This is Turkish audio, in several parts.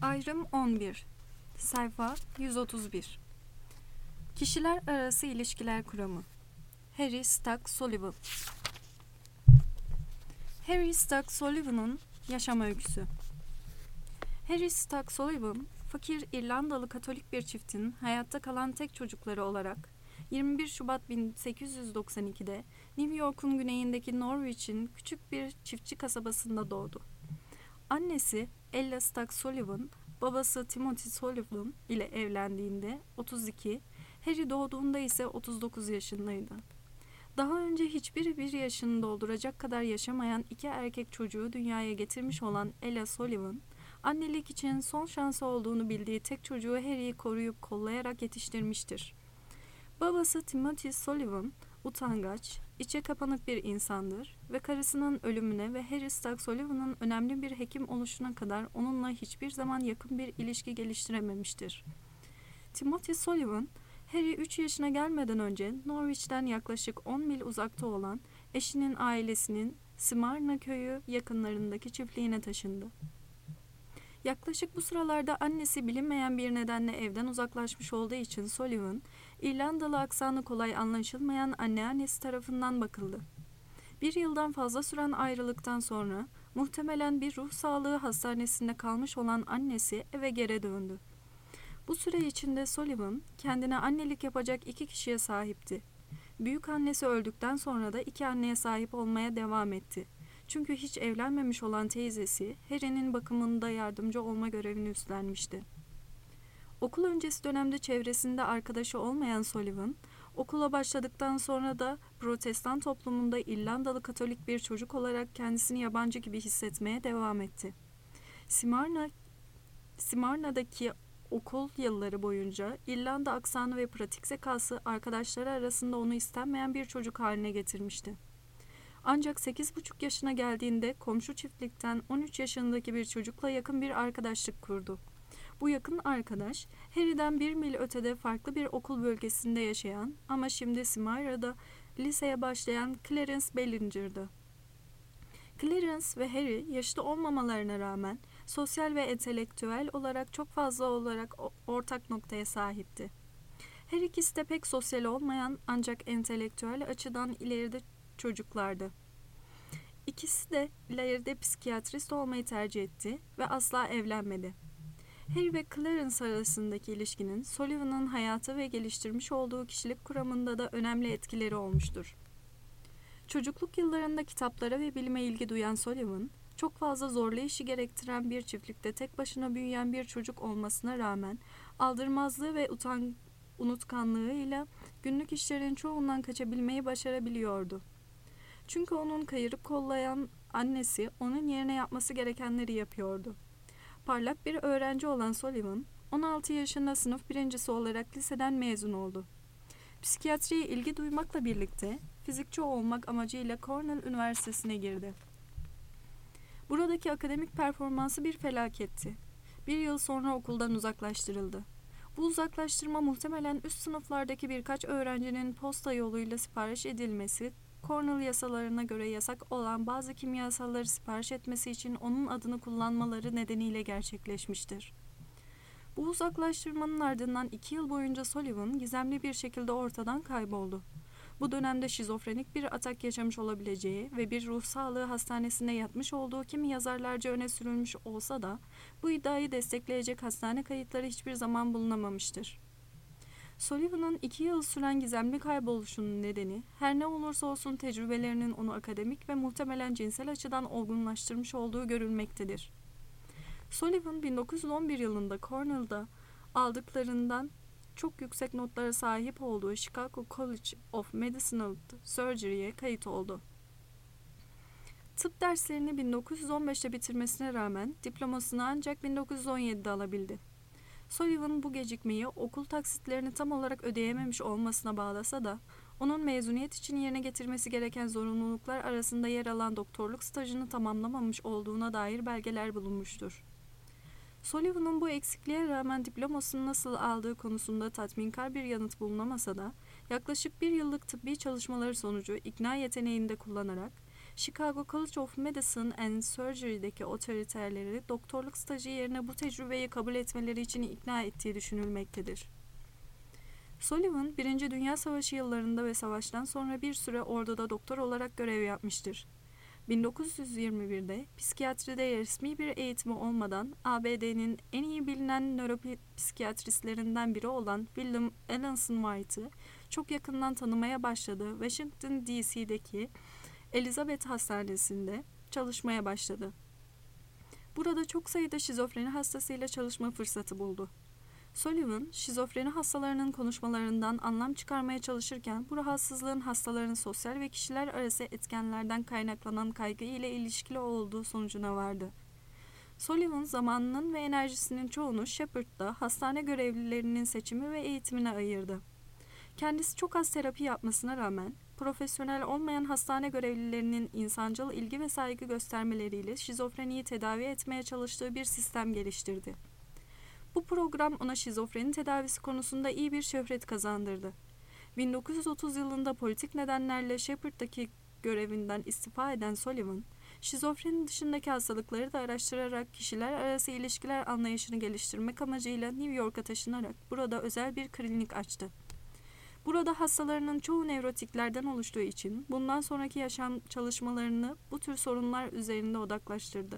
Ayrım 11. Sayfa 131. Kişiler arası ilişkiler kuramı. Harry Stack Sullivan. Harry Stack Sullivan'ın yaşam öyküsü. Harry Stack Sullivan, fakir İrlandalı Katolik bir çiftin hayatta kalan tek çocukları olarak 21 Şubat 1892'de New York'un güneyindeki Norwich'in küçük bir çiftçi kasabasında doğdu. Annesi Ella Stack Sullivan, babası Timothy Sullivan ile evlendiğinde 32, Harry doğduğunda ise 39 yaşındaydı. Daha önce hiçbiri bir yaşını dolduracak kadar yaşamayan iki erkek çocuğu dünyaya getirmiş olan Ella Sullivan, annelik için son şansı olduğunu bildiği tek çocuğu Harry'i koruyup kollayarak yetiştirmiştir. Babası Timothy Sullivan, utangaç, içe kapanık bir insandır ve karısının ölümüne ve Harry Stack Sullivan'ın önemli bir hekim oluşuna kadar onunla hiçbir zaman yakın bir ilişki geliştirememiştir. Timothy Sullivan, Harry 3 yaşına gelmeden önce Norwich'ten yaklaşık 10 mil uzakta olan eşinin ailesinin Smyrna köyü yakınlarındaki çiftliğine taşındı. Yaklaşık bu sıralarda annesi bilinmeyen bir nedenle evden uzaklaşmış olduğu için Sullivan, İrlandalı aksanı kolay anlaşılmayan anneannesi tarafından bakıldı. Bir yıldan fazla süren ayrılıktan sonra muhtemelen bir ruh sağlığı hastanesinde kalmış olan annesi eve geri döndü. Bu süre içinde Sullivan kendine annelik yapacak 2 kişiye sahipti. Büyük annesi öldükten sonra da 2 anneye sahip olmaya devam etti. Çünkü hiç evlenmemiş olan teyzesi Harry'nin bakımında yardımcı olma görevini üstlenmişti. Okul öncesi dönemde çevresinde arkadaşı olmayan Sullivan, okula başladıktan sonra da Protestan toplumunda İrlandalı Katolik bir çocuk olarak kendisini yabancı gibi hissetmeye devam etti. Smyrna'daki okul yılları boyunca İrlanda aksanı ve pratik zekası arkadaşları arasında onu istenmeyen bir çocuk haline getirmişti. Ancak 8,5 yaşına geldiğinde komşu çiftlikten 13 yaşındaki bir çocukla yakın bir arkadaşlık kurdu. Bu yakın arkadaş, Harry'den 1 mil ötede farklı bir okul bölgesinde yaşayan ama şimdi Smyrna'da liseye başlayan Clarence Bellinger'dı. Clarence ve Harry yaşlı olmamalarına rağmen sosyal ve entelektüel olarak çok fazla olarak ortak noktaya sahipti. Her ikisi de pek sosyal olmayan ancak entelektüel açıdan ileride çocuklardı. İkisi de ileride psikiyatrist olmayı tercih etti ve asla evlenmedi. Harry ve Clarence arasındaki ilişkinin Sullivan'ın hayatı ve geliştirmiş olduğu kişilik kuramında da önemli etkileri olmuştur. Çocukluk yıllarında kitaplara ve bilime ilgi duyan Sullivan, çok fazla zorlu işi gerektiren bir çiftlikte tek başına büyüyen bir çocuk olmasına rağmen aldırmazlığı ve unutkanlığıyla günlük işlerin çoğundan kaçabilmeyi başarabiliyordu. Çünkü onun kayırıp kollayan annesi onun yerine yapması gerekenleri yapıyordu. Parlak bir öğrenci olan Sullivan, 16 yaşında sınıf birincisi olarak liseden mezun oldu. Psikiyatriye ilgi duymakla birlikte fizikçi olmak amacıyla Cornell Üniversitesi'ne girdi. Buradaki akademik performansı bir felaketti. 1 yıl sonra okuldan uzaklaştırıldı. Bu uzaklaştırma muhtemelen üst sınıflardaki birkaç öğrencinin posta yoluyla sipariş edilmesi, Cornell yasalarına göre yasak olan bazı kimyasalları sipariş etmesi için onun adını kullanmaları nedeniyle gerçekleşmiştir. Bu uzaklaştırmanın ardından 2 yıl boyunca Sullivan gizemli bir şekilde ortadan kayboldu. Bu dönemde şizofrenik bir atak yaşamış olabileceği ve bir ruh sağlığı hastanesinde yatmış olduğu kimi yazarlarca öne sürülmüş olsa da bu iddiayı destekleyecek hastane kayıtları hiçbir zaman bulunamamıştır. Sullivan'ın 2 yıl süren gizemli kayboluşunun nedeni her ne olursa olsun tecrübelerinin onu akademik ve muhtemelen cinsel açıdan olgunlaştırmış olduğu görülmektedir. Sullivan 1911 yılında Cornell'da aldıklarından çok yüksek notlara sahip olduğu Chicago College of Medicinal Surgery'ye kayıt oldu. Tıp derslerini 1915'te bitirmesine rağmen diplomasını ancak 1917'de alabildi. Sullivan bu gecikmeyi okul taksitlerini tam olarak ödeyememiş olmasına bağlasa da onun mezuniyet için yerine getirmesi gereken zorunluluklar arasında yer alan doktorluk stajını tamamlamamış olduğuna dair belgeler bulunmuştur. Sullivan'ın bu eksikliğe rağmen diplomasını nasıl aldığı konusunda tatminkar bir yanıt bulunamasa da yaklaşık 1 yıllık tıbbi çalışmaları sonucu ikna yeteneğini de kullanarak Chicago College of Medicine and Surgery'deki otoriterleri doktorluk stajı yerine bu tecrübeyi kabul etmeleri için ikna ettiği düşünülmektedir. Sullivan, 1. Dünya Savaşı yıllarında ve savaştan sonra bir süre orduda doktor olarak görev yapmıştır. 1921'de psikiyatride resmi bir eğitimi olmadan ABD'nin en iyi bilinen nöropsikiyatristlerinden biri olan William Alanson White'ı çok yakından tanımaya başladı. Washington DC'deki Elizabeth Hastanesi'nde çalışmaya başladı. Burada çok sayıda şizofreni hastasıyla çalışma fırsatı buldu. Sullivan, şizofreni hastalarının konuşmalarından anlam çıkarmaya çalışırken bu rahatsızlığın hastaların sosyal ve kişiler arası etkenlerden kaynaklanan kaygı ile ilişkili olduğu sonucuna vardı. Sullivan zamanının ve enerjisinin çoğunu Shepherd'da hastane görevlilerinin seçimi ve eğitimine ayırdı. Kendisi çok az terapi yapmasına rağmen profesyonel olmayan hastane görevlilerinin insancıl ilgi ve saygı göstermeleriyle şizofreniyi tedavi etmeye çalıştığı bir sistem geliştirdi. Bu program ona şizofreni tedavisi konusunda iyi bir şöhret kazandırdı. 1930 yılında politik nedenlerle Shepherd'daki görevinden istifa eden Sullivan, şizofreni dışındaki hastalıkları da araştırarak kişiler arası ilişkiler anlayışını geliştirmek amacıyla New York'a taşınarak burada özel bir klinik açtı. Burada hastalarının çoğu nevrotiklerden oluştuğu için bundan sonraki yaşam çalışmalarını bu tür sorunlar üzerinde odaklaştırdı.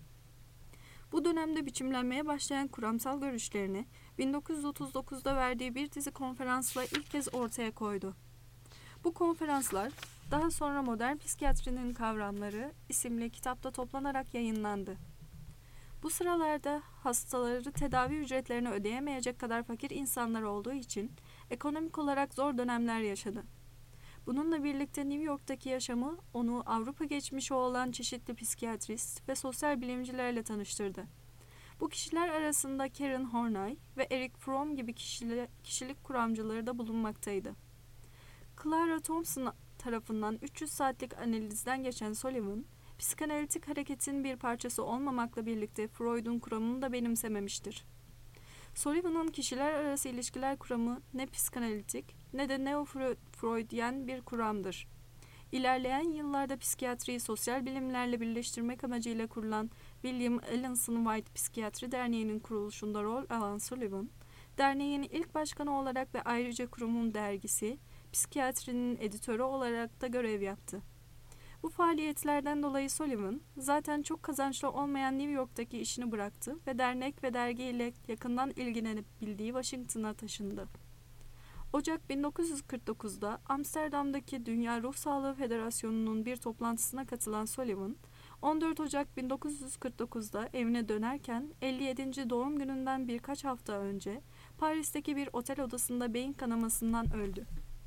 Bu dönemde biçimlenmeye başlayan kuramsal görüşlerini 1939'da verdiği bir dizi konferansla ilk kez ortaya koydu. Bu konferanslar daha sonra Modern Psikiyatrinin Kavramları isimli kitapta toplanarak yayınlandı. Bu sıralarda hastaları tedavi ücretlerini ödeyemeyecek kadar fakir insanlar olduğu için ekonomik olarak zor dönemler yaşadı. Bununla birlikte New York'taki yaşamı onu Avrupa geçmişi olan çeşitli psikiyatrist ve sosyal bilimcilerle tanıştırdı. Bu kişiler arasında Karen Horney ve Eric Fromm gibi kişilik kuramcıları da bulunmaktaydı. Clara Thompson tarafından 300 saatlik analizden geçen Sullivan, psikanalitik hareketin bir parçası olmamakla birlikte Freud'un kuramını da benimsememiştir. Sullivan'ın kişiler arası ilişkiler kuramı ne psikanalitik ne de neo-Freudiyen bir kuramdır. İlerleyen yıllarda psikiyatriyi sosyal bilimlerle birleştirmek amacıyla kurulan William Alanson White Psikiyatri Derneği'nin kuruluşunda rol alan Sullivan, derneğin ilk başkanı olarak ve ayrıca kurumun dergisi Psikiyatrinin editörü olarak da görev yaptı. Bu faaliyetlerden dolayı Sullivan, zaten çok kazançlı olmayan New York'taki işini bıraktı ve dernek ve dergiyle yakından ilgilenebildiği Washington'a taşındı. Ocak 1949'da Amsterdam'daki Dünya Ruh Sağlığı Federasyonu'nun bir toplantısına katılan Sullivan, 14 Ocak 1949'da evine dönerken 57. doğum gününden birkaç hafta önce Paris'teki bir otel odasında beyin kanamasından öldü.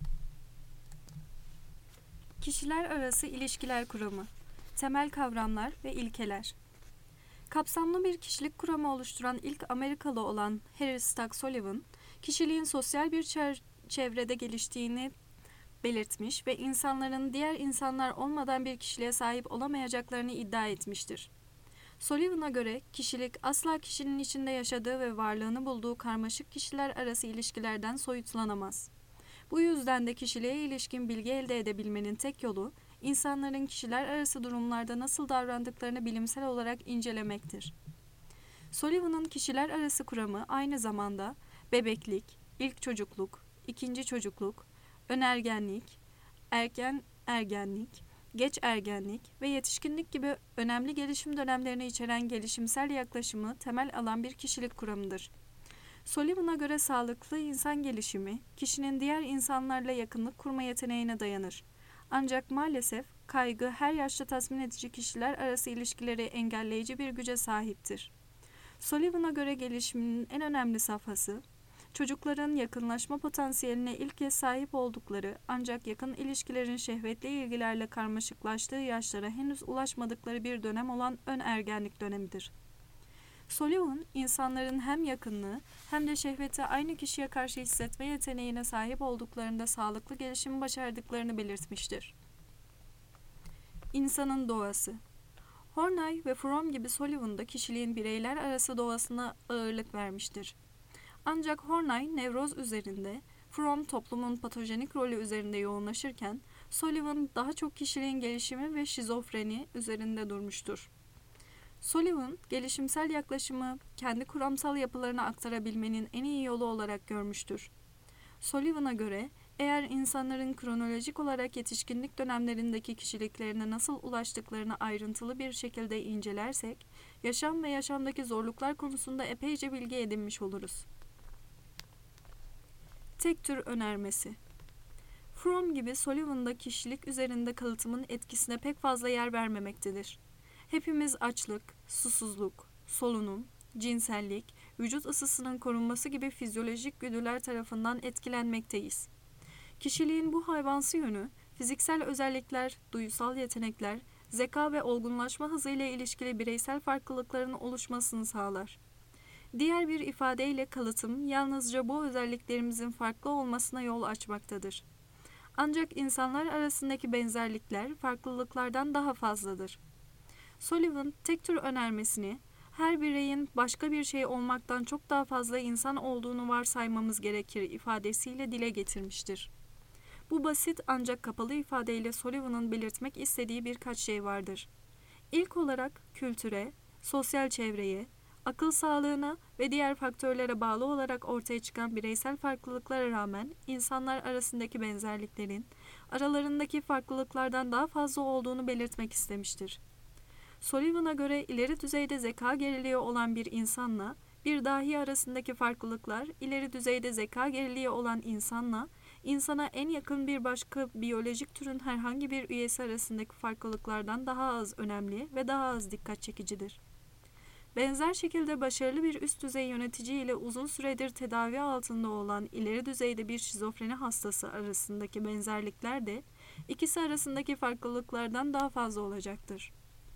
Kişiler arası ilişkiler kuramı, temel kavramlar ve ilkeler. Kapsamlı bir kişilik kuramı oluşturan ilk Amerikalı olan Harry Stack Sullivan, kişiliğin sosyal bir çevrede geliştiğini belirtmiş ve insanların diğer insanlar olmadan bir kişiliğe sahip olamayacaklarını iddia etmiştir. Sullivan'a göre kişilik asla kişinin içinde yaşadığı ve varlığını bulduğu karmaşık kişiler arası ilişkilerden soyutlanamaz. Bu yüzden de kişiliğe ilişkin bilgi elde edebilmenin tek yolu, insanların kişiler arası durumlarda nasıl davrandıklarını bilimsel olarak incelemektir. Sullivan'ın kişiler arası kuramı aynı zamanda bebeklik, ilk çocukluk, ikinci çocukluk, önergenlik, erken ergenlik, geç ergenlik ve yetişkinlik gibi önemli gelişim dönemlerini içeren gelişimsel yaklaşımı temel alan bir kişilik kuramıdır. Sullivan'a göre sağlıklı insan gelişimi, kişinin diğer insanlarla yakınlık kurma yeteneğine dayanır. Ancak maalesef kaygı her yaşta tatmin edici kişiler arası ilişkileri engelleyici bir güce sahiptir. Sullivan'a göre gelişiminin en önemli safhası, çocukların yakınlaşma potansiyeline ilk kez sahip oldukları ancak yakın ilişkilerin şehvetli ilgilerle karmaşıklaştığı yaşlara henüz ulaşmadıkları bir dönem olan ön ergenlik dönemidir. Sullivan, insanların hem yakınlığı hem de şehveti aynı kişiye karşı hissetme yeteneğine sahip olduklarında sağlıklı gelişimi başardıklarını belirtmiştir. İnsanın doğası. Horney ve Fromm gibi Sullivan da kişiliğin bireyler arası doğasına ağırlık vermiştir. Ancak Horney nevroz üzerinde, Fromm toplumun patojenik rolü üzerinde yoğunlaşırken, Sullivan daha çok kişiliğin gelişimi ve şizofreni üzerinde durmuştur. Sullivan, gelişimsel yaklaşımı kendi kuramsal yapılarına aktarabilmenin en iyi yolu olarak görmüştür. Sullivan'a göre, eğer insanların kronolojik olarak yetişkinlik dönemlerindeki kişiliklerine nasıl ulaştıklarını ayrıntılı bir şekilde incelersek, yaşam ve yaşamdaki zorluklar konusunda epeyce bilgi edinmiş oluruz. Tek tür önermesi. Fromm gibi Sullivan'da kişilik üzerinde kalıtımın etkisine pek fazla yer vermemektedir. Hepimiz açlık, susuzluk, solunum, cinsellik, vücut ısısının korunması gibi fizyolojik güdüler tarafından etkilenmekteyiz. Kişiliğin bu hayvansı yönü, fiziksel özellikler, duysal yetenekler, zeka ve olgunlaşma hızıyla ilişkili bireysel farklılıkların oluşmasını sağlar. Diğer bir ifadeyle kalıtım, yalnızca bu özelliklerimizin farklı olmasına yol açmaktadır. Ancak insanlar arasındaki benzerlikler farklılıklardan daha fazladır. Sullivan, tek tür önermesini, her bireyin başka bir şey olmaktan çok daha fazla insan olduğunu varsaymamız gerekir ifadesiyle dile getirmiştir. Bu basit ancak kapalı ifadeyle Sullivan'ın belirtmek istediği birkaç şey vardır. İlk olarak kültüre, sosyal çevreye, akıl sağlığına ve diğer faktörlere bağlı olarak ortaya çıkan bireysel farklılıklara rağmen insanlar arasındaki benzerliklerin aralarındaki farklılıklardan daha fazla olduğunu belirtmek istemiştir. Sullivan'a göre ileri düzeyde zeka geriliği olan bir insanla bir dahi arasındaki farklılıklar ileri düzeyde zeka geriliği olan insanla insana en yakın bir başka biyolojik türün herhangi bir üyesi arasındaki farklılıklardan daha az önemli ve daha az dikkat çekicidir. Benzer şekilde başarılı bir üst düzey yönetici ile uzun süredir tedavi altında olan ileri düzeyde bir şizofreni hastası arasındaki benzerlikler de ikisi arasındaki farklılıklardan daha fazla olacaktır.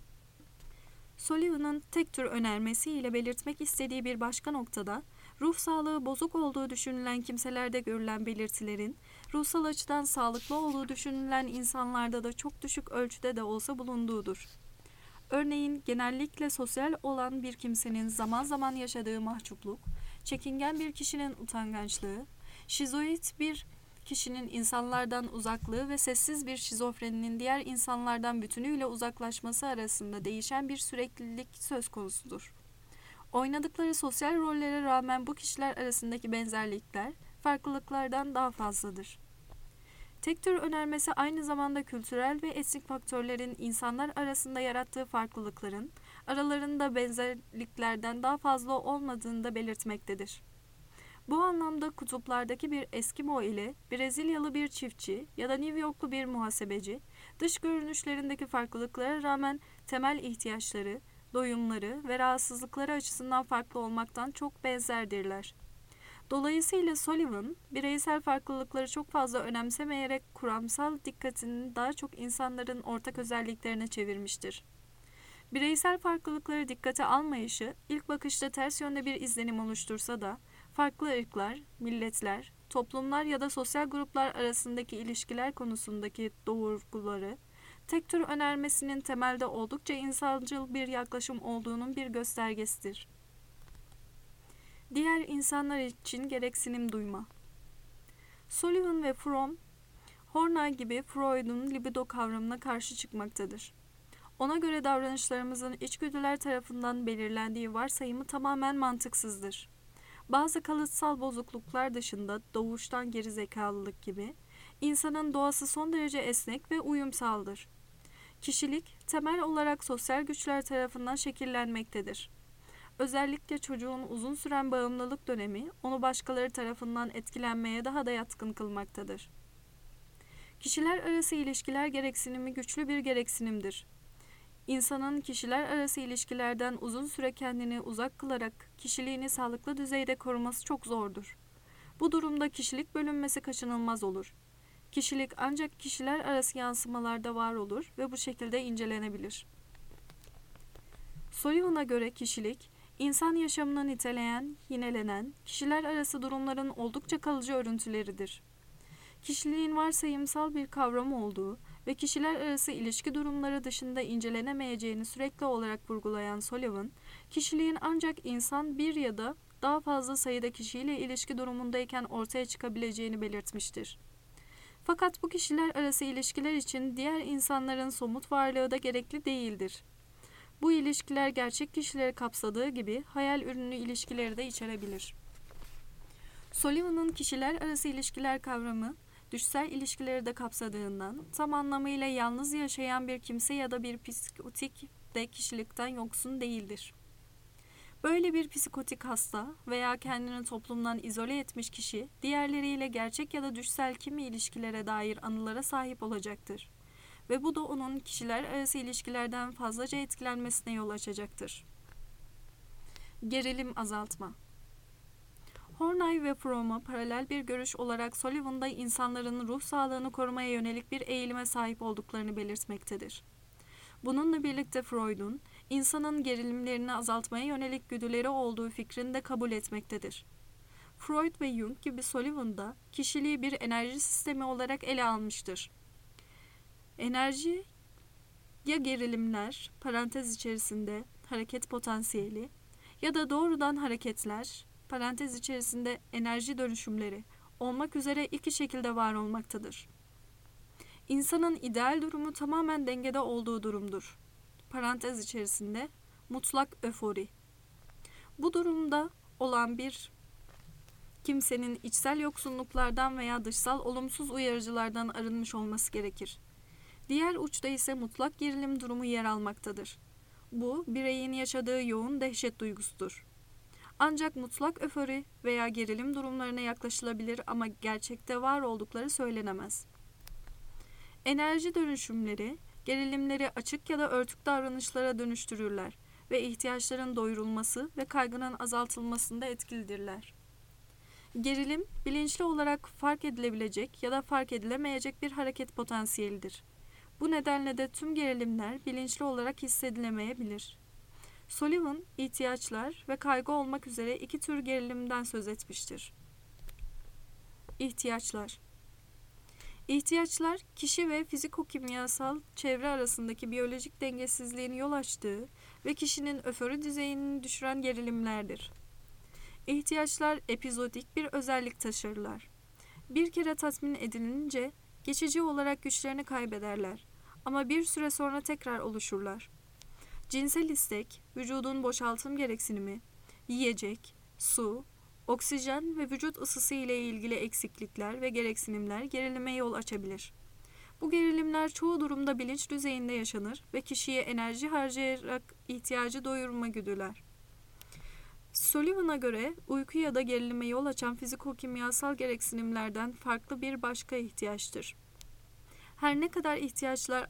Sullivan'ın tek tür önermesiyle belirtmek istediği bir başka noktada, ruh sağlığı bozuk olduğu düşünülen kimselerde görülen belirtilerin, ruhsal açıdan sağlıklı olduğu düşünülen insanlarda da çok düşük ölçüde de olsa bulunduğudur. Örneğin genellikle sosyal olan bir kimsenin zaman zaman yaşadığı mahcupluk, çekingen bir kişinin utangaçlığı, şizoid bir kişinin insanlardan uzaklığı ve sessiz bir şizofreninin diğer insanlardan bütünüyle uzaklaşması arasında değişen bir süreklilik söz konusudur. Oynadıkları sosyal rollere rağmen bu kişiler arasındaki benzerlikler farklılıklardan daha fazladır. Tek tür önermesi aynı zamanda kültürel ve etnik faktörlerin insanlar arasında yarattığı farklılıkların aralarında benzerliklerden daha fazla olmadığını da belirtmektedir. Bu anlamda kutuplardaki bir Eskimo ile Brezilyalı bir çiftçi ya da New Yorklu bir muhasebeci, dış görünüşlerindeki farklılıklara rağmen temel ihtiyaçları, doyumları ve rahatsızlıkları açısından farklı olmaktan çok benzerdirler. Dolayısıyla Sullivan, bireysel farklılıkları çok fazla önemsemeyerek kuramsal dikkatini daha çok insanların ortak özelliklerine çevirmiştir. Bireysel farklılıkları dikkate almayışı ilk bakışta ters yönde bir izlenim oluştursa da, farklı ırklar, milletler, toplumlar ya da sosyal gruplar arasındaki ilişkiler konusundaki doğrultuları, tek tür önermesinin temelde oldukça insancıl bir yaklaşım olduğunun bir göstergesidir. Diğer insanlar için gereksinim duyma. Sullivan ve Fromm, Horney gibi Freud'un libido kavramına karşı çıkmaktadır. Ona göre davranışlarımızın içgüdüler tarafından belirlendiği varsayımı tamamen mantıksızdır. Bazı kalıtsal bozukluklar dışında doğuştan gerizekalılık gibi, insanın doğası son derece esnek ve uyumsaldır. Kişilik, temel olarak sosyal güçler tarafından şekillenmektedir. Özellikle çocuğun uzun süren bağımlılık dönemi, onu başkaları tarafından etkilenmeye daha da yatkın kılmaktadır. Kişiler arası ilişkiler gereksinimi güçlü bir gereksinimdir. İnsanın kişiler arası ilişkilerden uzun süre kendini uzak kılarak kişiliğini sağlıklı düzeyde koruması çok zordur. Bu durumda kişilik bölünmesi kaçınılmaz olur. Kişilik ancak kişiler arası yansımalarda var olur ve bu şekilde incelenebilir. Sullivan'a göre kişilik, insan yaşamını niteleyen, yinelenen, kişiler arası durumların oldukça kalıcı örüntüleridir. Kişiliğin varsayımsal bir kavram olduğu ve kişiler arası ilişki durumları dışında incelenemeyeceğini sürekli olarak vurgulayan Sullivan, kişiliğin ancak insan bir ya da daha fazla sayıda kişiyle ilişki durumundayken ortaya çıkabileceğini belirtmiştir. Fakat bu kişiler arası ilişkiler için diğer insanların somut varlığı da gerekli değildir. Bu ilişkiler gerçek kişileri kapsadığı gibi hayal ürünlü ilişkileri de içerebilir. Sullivan'ın kişiler arası ilişkiler kavramı, düşsel ilişkileri de kapsadığından tam anlamıyla yalnız yaşayan bir kimse ya da bir psikotik de kişilikten yoksun değildir. Böyle bir psikotik hasta veya kendini toplumdan izole etmiş kişi, diğerleriyle gerçek ya da düşsel kimi ilişkilere dair anılara sahip olacaktır. Ve bu da onun kişiler arası ilişkilerden fazlaca etkilenmesine yol açacaktır. Gerilim azaltma. Horney ve Fromm'a paralel bir görüş olarak Sullivan'da insanların ruh sağlığını korumaya yönelik bir eğilime sahip olduklarını belirtmektedir. Bununla birlikte Freud'un insanın gerilimlerini azaltmaya yönelik güdüleri olduğu fikrini de kabul etmektedir. Freud ve Jung gibi Sullivan da kişiliği bir enerji sistemi olarak ele almıştır. Enerji ya gerilimler, parantez içerisinde hareket potansiyeli ya da doğrudan hareketler, parantez içerisinde enerji dönüşümleri olmak üzere iki şekilde var olmaktadır. İnsanın ideal durumu tamamen dengede olduğu durumdur. Parantez içerisinde mutlak öfori. Bu durumda olan bir kimsenin içsel yoksunluklardan veya dışsal olumsuz uyarıcılardan arınmış olması gerekir. Diğer uçta ise mutlak gerilim durumu yer almaktadır. Bu, bireyin yaşadığı yoğun dehşet duygusudur. Ancak mutlak öfori veya gerilim durumlarına yaklaşılabilir ama gerçekte var oldukları söylenemez. Enerji dönüşümleri, gerilimleri açık ya da örtük davranışlara dönüştürürler ve ihtiyaçların doyurulması ve kaygının azaltılmasında etkilidirler. Gerilim, bilinçli olarak fark edilebilecek ya da fark edilemeyecek bir hareket potansiyelidir. Bu nedenle de tüm gerilimler bilinçli olarak hissedilemeyebilir. Sullivan, ihtiyaçlar ve kaygı olmak üzere iki tür gerilimden söz etmiştir. İhtiyaçlar. İhtiyaçlar, kişi ve fiziko-kimyasal çevre arasındaki biyolojik dengesizliğin yol açtığı ve kişinin öfori düzeyini düşüren gerilimlerdir. İhtiyaçlar epizodik bir özellik taşırlar. Bir kere tatmin edilince geçici olarak güçlerini kaybederler ama bir süre sonra tekrar oluşurlar. Cinsel istek, vücudun boşaltım gereksinimi, yiyecek, su, oksijen ve vücut ısısı ile ilgili eksiklikler ve gereksinimler gerilime yol açabilir. Bu gerilimler çoğu durumda bilinç düzeyinde yaşanır ve kişiye enerji harcayarak ihtiyacı doyurma güdüler. Sullivan'a göre uyku ya da gerilime yol açan fiziko-kimyasal gereksinimlerden farklı bir başka ihtiyaçtır. Her ne kadar ihtiyaçlar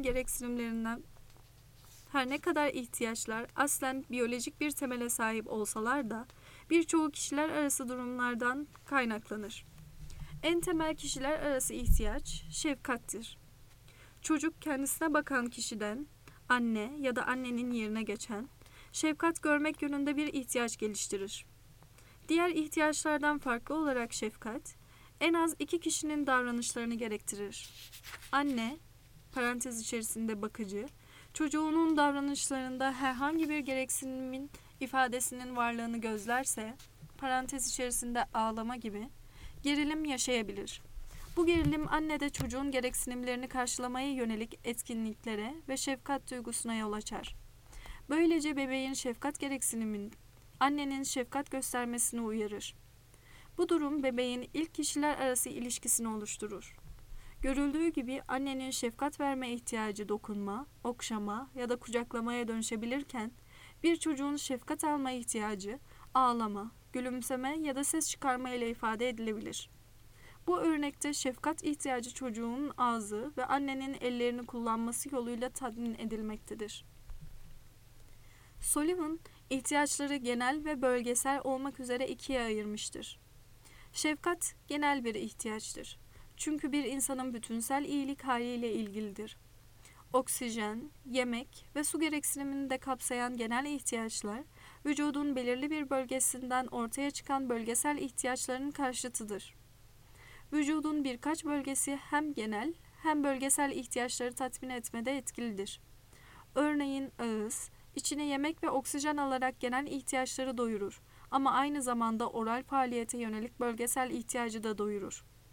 aslen biyolojik bir temele sahip olsalar da birçoğu kişiler arası durumlardan kaynaklanır. En temel kişiler arası ihtiyaç şefkattir. Çocuk kendisine bakan kişiden, anne ya da annenin yerine geçen, şefkat görmek yönünde bir ihtiyaç geliştirir. Diğer ihtiyaçlardan farklı olarak şefkat, en az iki kişinin davranışlarını gerektirir. Anne, parantez içerisinde bakıcı, çocuğunun davranışlarında herhangi bir gereksinimin ifadesinin varlığını gözlerse, parantez içerisinde ağlama gibi, gerilim yaşayabilir. Bu gerilim annede çocuğun gereksinimlerini karşılamaya yönelik etkinliklere ve şefkat duygusuna yol açar. Böylece bebeğin şefkat gereksinimin annenin şefkat göstermesini uyarır. Bu durum bebeğin ilk kişiler arası ilişkisini oluşturur. Görüldüğü gibi annenin şefkat verme ihtiyacı dokunma, okşama ya da kucaklamaya dönüşebilirken bir çocuğun şefkat alma ihtiyacı ağlama, gülümseme ya da ses çıkarma ile ifade edilebilir. Bu örnekte şefkat ihtiyacı çocuğun ağzı ve annenin ellerini kullanması yoluyla tatmin edilmektedir. Sullivan, ihtiyaçları genel ve bölgesel olmak üzere ikiye ayırmıştır. Şefkat genel bir ihtiyaçtır. Çünkü bir insanın bütünsel iyilik haliyle ilgilidir. Oksijen, yemek ve su gereksinimini de kapsayan genel ihtiyaçlar, vücudun belirli bir bölgesinden ortaya çıkan bölgesel ihtiyaçların karşıtıdır. Vücudun birkaç bölgesi hem genel hem bölgesel ihtiyaçları tatmin etmede etkilidir. Örneğin ağız, içine yemek ve oksijen alarak genel ihtiyaçları doyurur ama aynı zamanda oral faaliyete yönelik bölgesel ihtiyacı da doyurur.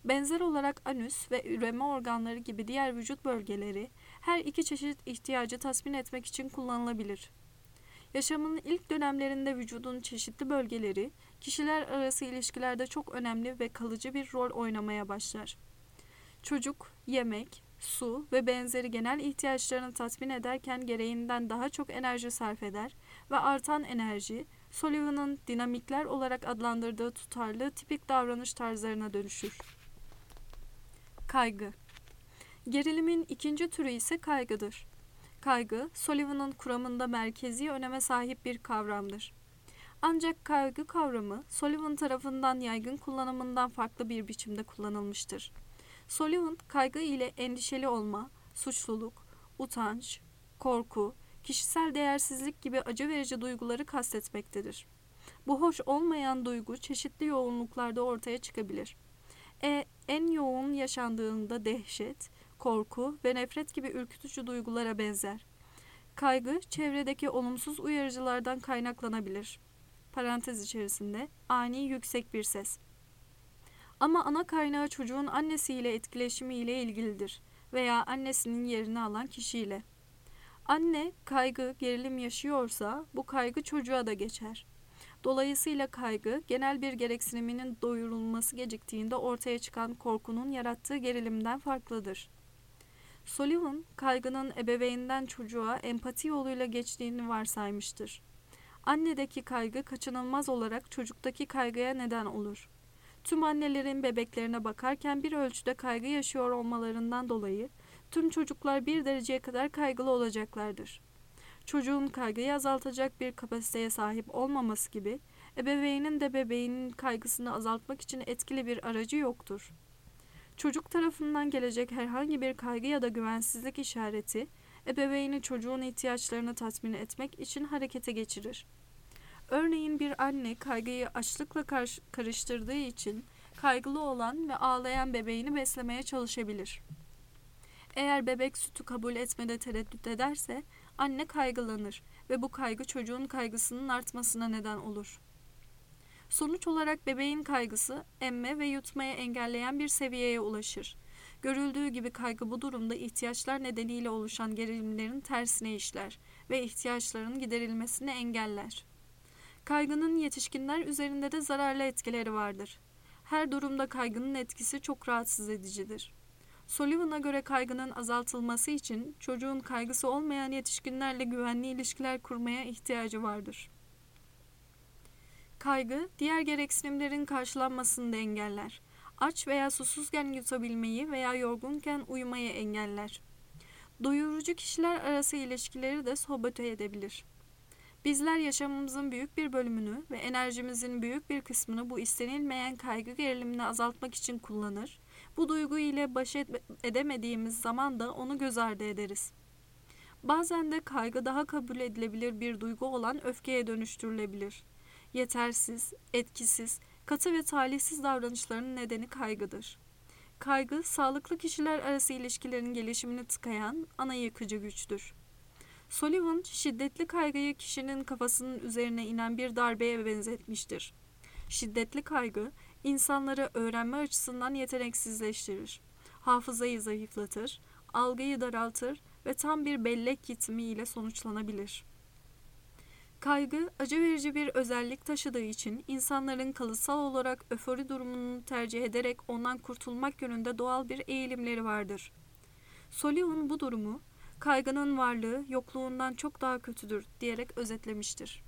Benzer olarak anüs ve üreme organları gibi diğer vücut bölgeleri her iki çeşit ihtiyacı tatmin etmek için kullanılabilir. Yaşamın ilk dönemlerinde vücudun çeşitli bölgeleri kişiler arası ilişkilerde çok önemli ve kalıcı bir rol oynamaya başlar. Çocuk, yemek, su ve benzeri genel ihtiyaçlarını tatmin ederken gereğinden daha çok enerji sarf eder ve artan enerji, Sullivan'ın dinamikler olarak adlandırdığı tutarlı tipik davranış tarzlarına dönüşür. Kaygı. Gerilimin ikinci türü ise kaygıdır. Kaygı, Sullivan'ın kuramında merkezi öneme sahip bir kavramdır. Ancak kaygı kavramı, Sullivan tarafından yaygın kullanımından farklı bir biçimde kullanılmıştır. Sullivan, kaygı ile endişeli olma, suçluluk, utanç, korku, kişisel değersizlik gibi acı verici duyguları kastetmektedir. Bu hoş olmayan duygu çeşitli yoğunluklarda ortaya çıkabilir. En yoğun yaşandığında dehşet, korku ve nefret gibi ürkütücü duygulara benzer. Kaygı, çevredeki olumsuz uyarıcılardan kaynaklanabilir. Parantez içerisinde ani yüksek bir ses. Ama ana kaynağı çocuğun annesiyle etkileşimiyle ilgilidir veya annesinin yerini alan kişiyle. Anne kaygı, gerilim yaşıyorsa bu kaygı çocuğa da geçer. Dolayısıyla kaygı, genel bir gereksiniminin doyurulması geciktiğinde ortaya çıkan korkunun yarattığı gerilimden farklıdır. Sullivan, kaygının ebeveynden çocuğa empati yoluyla geçtiğini varsaymıştır. Annedeki kaygı kaçınılmaz olarak çocuktaki kaygıya neden olur. Tüm annelerin bebeklerine bakarken bir ölçüde kaygı yaşıyor olmalarından dolayı tüm çocuklar bir dereceye kadar kaygılı olacaklardır. Çocuğun kaygıyı azaltacak bir kapasiteye sahip olmaması gibi, ebeveynin de bebeğinin kaygısını azaltmak için etkili bir aracı yoktur. Çocuk tarafından gelecek herhangi bir kaygı ya da güvensizlik işareti, ebeveyni çocuğun ihtiyaçlarını tatmin etmek için harekete geçirir. Örneğin bir anne kaygıyı açlıkla karıştırdığı için kaygılı olan ve ağlayan bebeğini beslemeye çalışabilir. Eğer bebek sütü kabul etmede tereddüt ederse, anne kaygılanır ve bu kaygı çocuğun kaygısının artmasına neden olur. Sonuç olarak bebeğin kaygısı emme ve yutmayı engelleyen bir seviyeye ulaşır. Görüldüğü gibi kaygı bu durumda ihtiyaçlar nedeniyle oluşan gerilimlerin tersine işler ve ihtiyaçların giderilmesini engeller. Kaygının yetişkinler üzerinde de zararlı etkileri vardır. Her durumda kaygının etkisi çok rahatsız edicidir. Sullivan'a göre kaygının azaltılması için çocuğun kaygısı olmayan yetişkinlerle güvenli ilişkiler kurmaya ihtiyacı vardır. Kaygı, diğer gereksinimlerin karşılanmasını da engeller. Aç veya susuzken yutabilmeyi veya yorgunken uyumayı engeller. Doyurucu kişiler arası ilişkileri de sabote edebilir. Bizler yaşamımızın büyük bir bölümünü ve enerjimizin büyük bir kısmını bu istenilmeyen kaygı gerilimini azaltmak için kullanır. Bu duygu ile baş edemediğimiz zaman da onu göz ardı ederiz. Bazen de kaygı daha kabul edilebilir bir duygu olan öfkeye dönüştürülebilir. Yetersiz, etkisiz, katı ve talihsiz davranışların nedeni kaygıdır. Kaygı, sağlıklı kişiler arası ilişkilerin gelişimini tıkayan ana yıkıcı güçtür. Sullivan, şiddetli kaygıyı kişinin kafasının üzerine inen bir darbeye benzetmiştir. Şiddetli kaygı, insanları öğrenme açısından yeteneksizleştirir, hafızayı zayıflatır, algıyı daraltır ve tam bir bellek yitimi ile sonuçlanabilir. Kaygı, acı verici bir özellik taşıdığı için insanların kalıtsal olarak öfori durumunu tercih ederek ondan kurtulmak yönünde doğal bir eğilimleri vardır. Sullivan bu durumu, kaygının varlığı yokluğundan çok daha kötüdür diyerek özetlemiştir.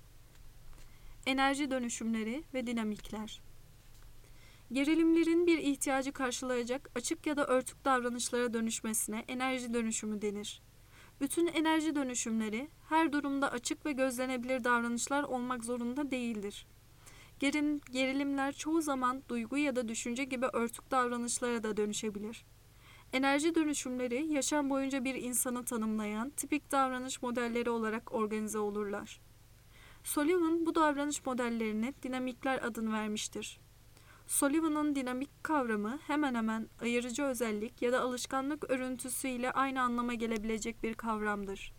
Enerji dönüşümleri ve dinamikler. Gerilimlerin bir ihtiyacı karşılayacak açık ya da örtük davranışlara dönüşmesine enerji dönüşümü denir. Bütün enerji dönüşümleri her durumda açık ve gözlenebilir davranışlar olmak zorunda değildir. Gerilimler çoğu zaman duygu ya da düşünce gibi örtük davranışlara da dönüşebilir. Enerji dönüşümleri yaşam boyunca bir insanı tanımlayan tipik davranış modelleri olarak organize olurlar. Sullivan bu davranış modellerine dinamikler adını vermiştir. Sullivan'ın dinamik kavramı hemen hemen ayırıcı özellik ya da alışkanlık örüntüsü ile aynı anlama gelebilecek bir kavramdır.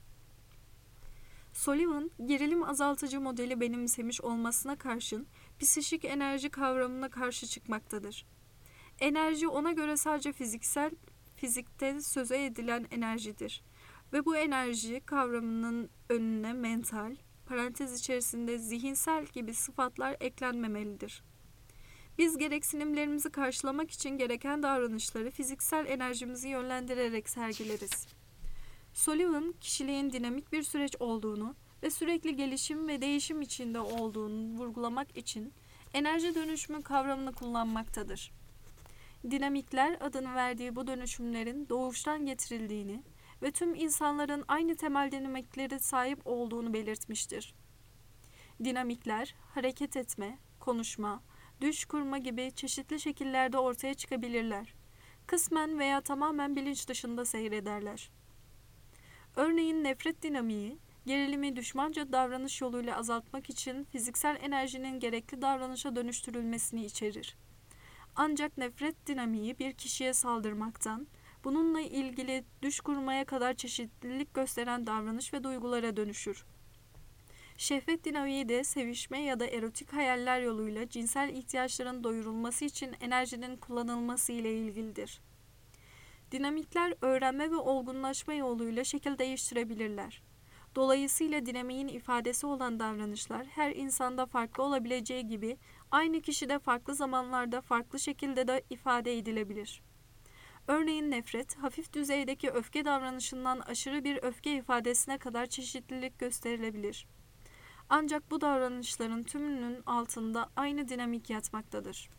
Sullivan, gerilim azaltıcı modeli benimsemiş olmasına karşın psişik enerji kavramına karşı çıkmaktadır. Enerji ona göre sadece fizikte söze edilen enerjidir. Ve bu enerji kavramının önüne mental, parantez içerisinde zihinsel gibi sıfatlar eklenmemelidir. Biz gereksinimlerimizi karşılamak için gereken davranışları fiziksel enerjimizi yönlendirerek sergileriz. Sullivan, kişiliğin dinamik bir süreç olduğunu ve sürekli gelişim ve değişim içinde olduğunu vurgulamak için enerji dönüşümü kavramını kullanmaktadır. Dinamikler adını verdiği bu dönüşümlerin doğuştan getirildiğini ve tüm insanların aynı temel dinamiklere sahip olduğunu belirtmiştir. Dinamikler, hareket etme, konuşma, düş kurma gibi çeşitli şekillerde ortaya çıkabilirler. Kısmen veya tamamen bilinç dışında seyrederler. Örneğin nefret dinamiği, gerilimi düşmanca davranış yoluyla azaltmak için fiziksel enerjinin gerekli davranışa dönüştürülmesini içerir. Ancak nefret dinamiği bir kişiye saldırmaktan, bununla ilgili düş kurmaya kadar çeşitlilik gösteren davranış ve duygulara dönüşür. Şehvet dinamiği de sevişme ya da erotik hayaller yoluyla cinsel ihtiyaçların doyurulması için enerjinin kullanılması ile ilgilidir. Dinamikler öğrenme ve olgunlaşma yoluyla şekil değiştirebilirler. Dolayısıyla dinamiğin ifadesi olan davranışlar her insanda farklı olabileceği gibi aynı kişide farklı zamanlarda farklı şekilde de ifade edilebilir. Örneğin nefret, hafif düzeydeki öfke davranışından aşırı bir öfke ifadesine kadar çeşitlilik gösterilebilir. Ancak bu davranışların tümünün altında aynı dinamik yatmaktadır.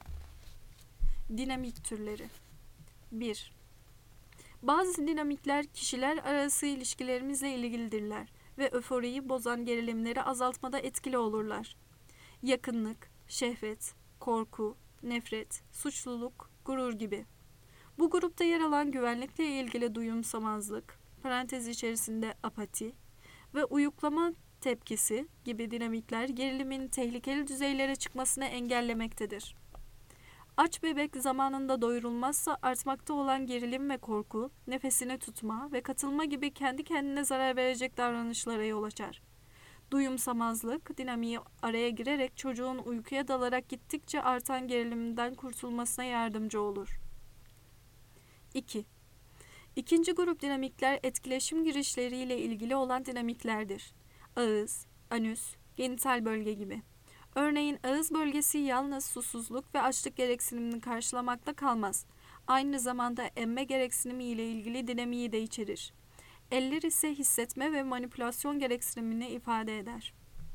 Dinamik türleri 1. Bazı dinamikler kişiler arası ilişkilerimizle ilgilidirler ve öforiyi bozan gerilimleri azaltmada etkili olurlar. Yakınlık, şehvet, korku, nefret, suçluluk, gurur gibi. Bu grupta yer alan güvenlikle ilgili duyumsamazlık, parantez içerisinde apati ve uyuklama tepkisi gibi dinamikler gerilimin tehlikeli düzeylere çıkmasını engellemektedir. Aç bebek zamanında doyurulmazsa artmakta olan gerilim ve korku, nefesini tutma ve katılma gibi kendi kendine zarar verecek davranışlara yol açar. Duyumsamazlık dinamiği araya girerek çocuğun uykuya dalarak gittikçe artan gerilimden kurtulmasına yardımcı olur. 2. İkinci grup dinamikler etkileşim girişleriyle ilgili olan dinamiklerdir. Ağız, anüs, genital bölge gibi. Örneğin ağız bölgesi yalnız susuzluk ve açlık gereksinimini karşılamakla kalmaz. Aynı zamanda emme gereksinimi ile ilgili dinamiği de içerir. Eller ise hissetme ve manipülasyon gereksinimini ifade eder.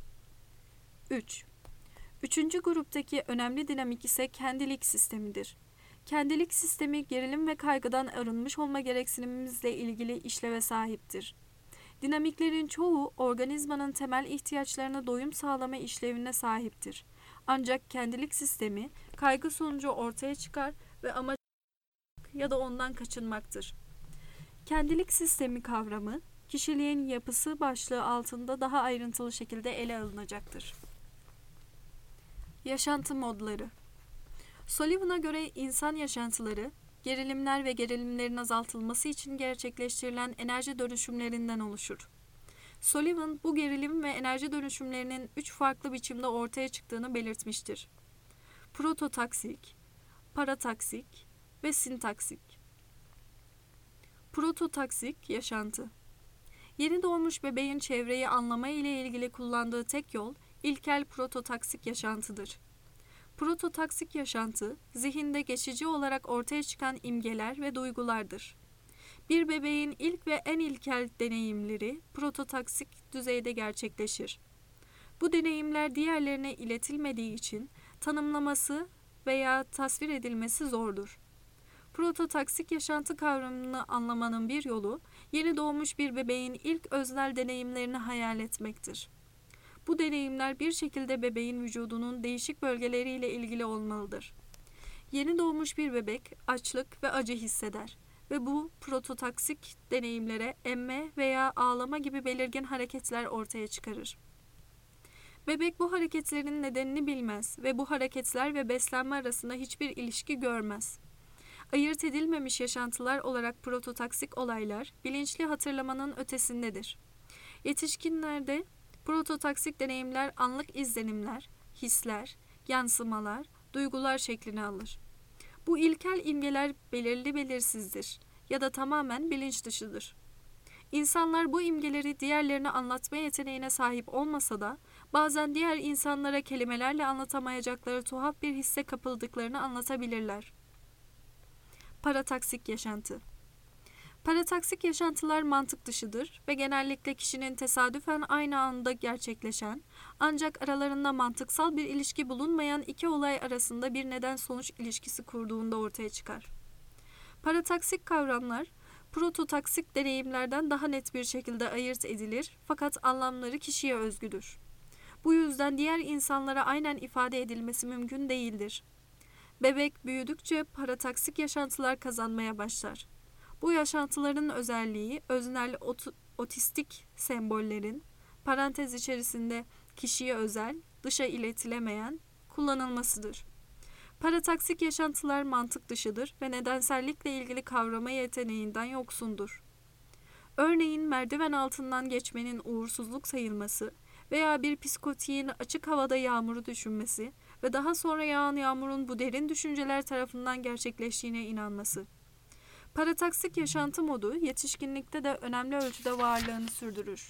3. Üçüncü gruptaki önemli dinamik ise kendilik sistemidir. Kendilik sistemi gerilim ve kaygıdan arınmış olma gereksinimimizle ilgili işleve sahiptir. Dinamiklerin çoğu organizmanın temel ihtiyaçlarına doyum sağlama işlevine sahiptir. Ancak kendilik sistemi kaygı sonucu ortaya çıkar ve amaç ya da ondan kaçınmaktır. Kendilik sistemi kavramı kişiliğin yapısı başlığı altında daha ayrıntılı şekilde ele alınacaktır. Yaşantı modları. Sullivan'a göre insan yaşantıları, gerilimler ve gerilimlerin azaltılması için gerçekleştirilen enerji dönüşümlerinden oluşur. Sullivan bu gerilim ve enerji dönüşümlerinin 3 farklı biçimde ortaya çıktığını belirtmiştir. Prototaksik, parataksik ve sintaksik. Prototaksik yaşantı. Yeni doğmuş bebeğin çevreyi anlama ile ilgili kullandığı tek yol ilkel prototaksik yaşantıdır. Prototaksik yaşantı, zihinde geçici olarak ortaya çıkan imgeler ve duygulardır. Bir bebeğin ilk ve en ilkel deneyimleri prototaksik düzeyde gerçekleşir. Bu deneyimler diğerlerine iletilmediği için tanımlaması veya tasvir edilmesi zordur. Prototaksik yaşantı kavramını anlamanın bir yolu, yeni doğmuş bir bebeğin ilk öznel deneyimlerini hayal etmektir. Bu deneyimler bir şekilde bebeğin vücudunun değişik bölgeleriyle ilgili olmalıdır. Yeni doğmuş bir bebek açlık ve acı hisseder ve bu prototaksik deneyimlere emme veya ağlama gibi belirgin hareketler ortaya çıkarır. Bebek bu hareketlerin nedenini bilmez ve bu hareketler ve beslenme arasında hiçbir ilişki görmez. Ayırt edilmemiş yaşantılar olarak prototaksik olaylar bilinçli hatırlamanın ötesindedir. Yetişkinlerde prototaksik deneyimler anlık izlenimler, hisler, yansımalar, duygular şeklini alır. Bu ilkel imgeler belirli belirsizdir ya da tamamen bilinç dışıdır. İnsanlar bu imgeleri diğerlerine anlatma yeteneğine sahip olmasa da bazen diğer insanlara kelimelerle anlatamayacakları tuhaf bir hisse kapıldıklarını anlatabilirler. Parataksik yaşantı. Parataksik yaşantılar mantık dışıdır ve genellikle kişinin tesadüfen aynı anda gerçekleşen, ancak aralarında mantıksal bir ilişki bulunmayan iki olay arasında bir neden-sonuç ilişkisi kurduğunda ortaya çıkar. Parataksik kavramlar, prototaksik deneyimlerden daha net bir şekilde ayırt edilir fakat anlamları kişiye özgüdür. Bu yüzden diğer insanlara aynen ifade edilmesi mümkün değildir. Bebek büyüdükçe parataksik yaşantılar kazanmaya başlar. Bu yaşantıların özelliği öznel otistik sembollerin, parantez içerisinde kişiye özel, dışa iletilemeyen kullanılmasıdır. Parataksik yaşantılar mantık dışıdır ve nedensellikle ilgili kavrama yeteneğinden yoksundur. Örneğin merdiven altından geçmenin uğursuzluk sayılması veya bir psikotiğin açık havada yağmuru düşünmesi ve daha sonra yağan yağmurun bu derin düşünceler tarafından gerçekleştiğine inanması. Parataksik yaşantı modu yetişkinlikte de önemli ölçüde varlığını sürdürür.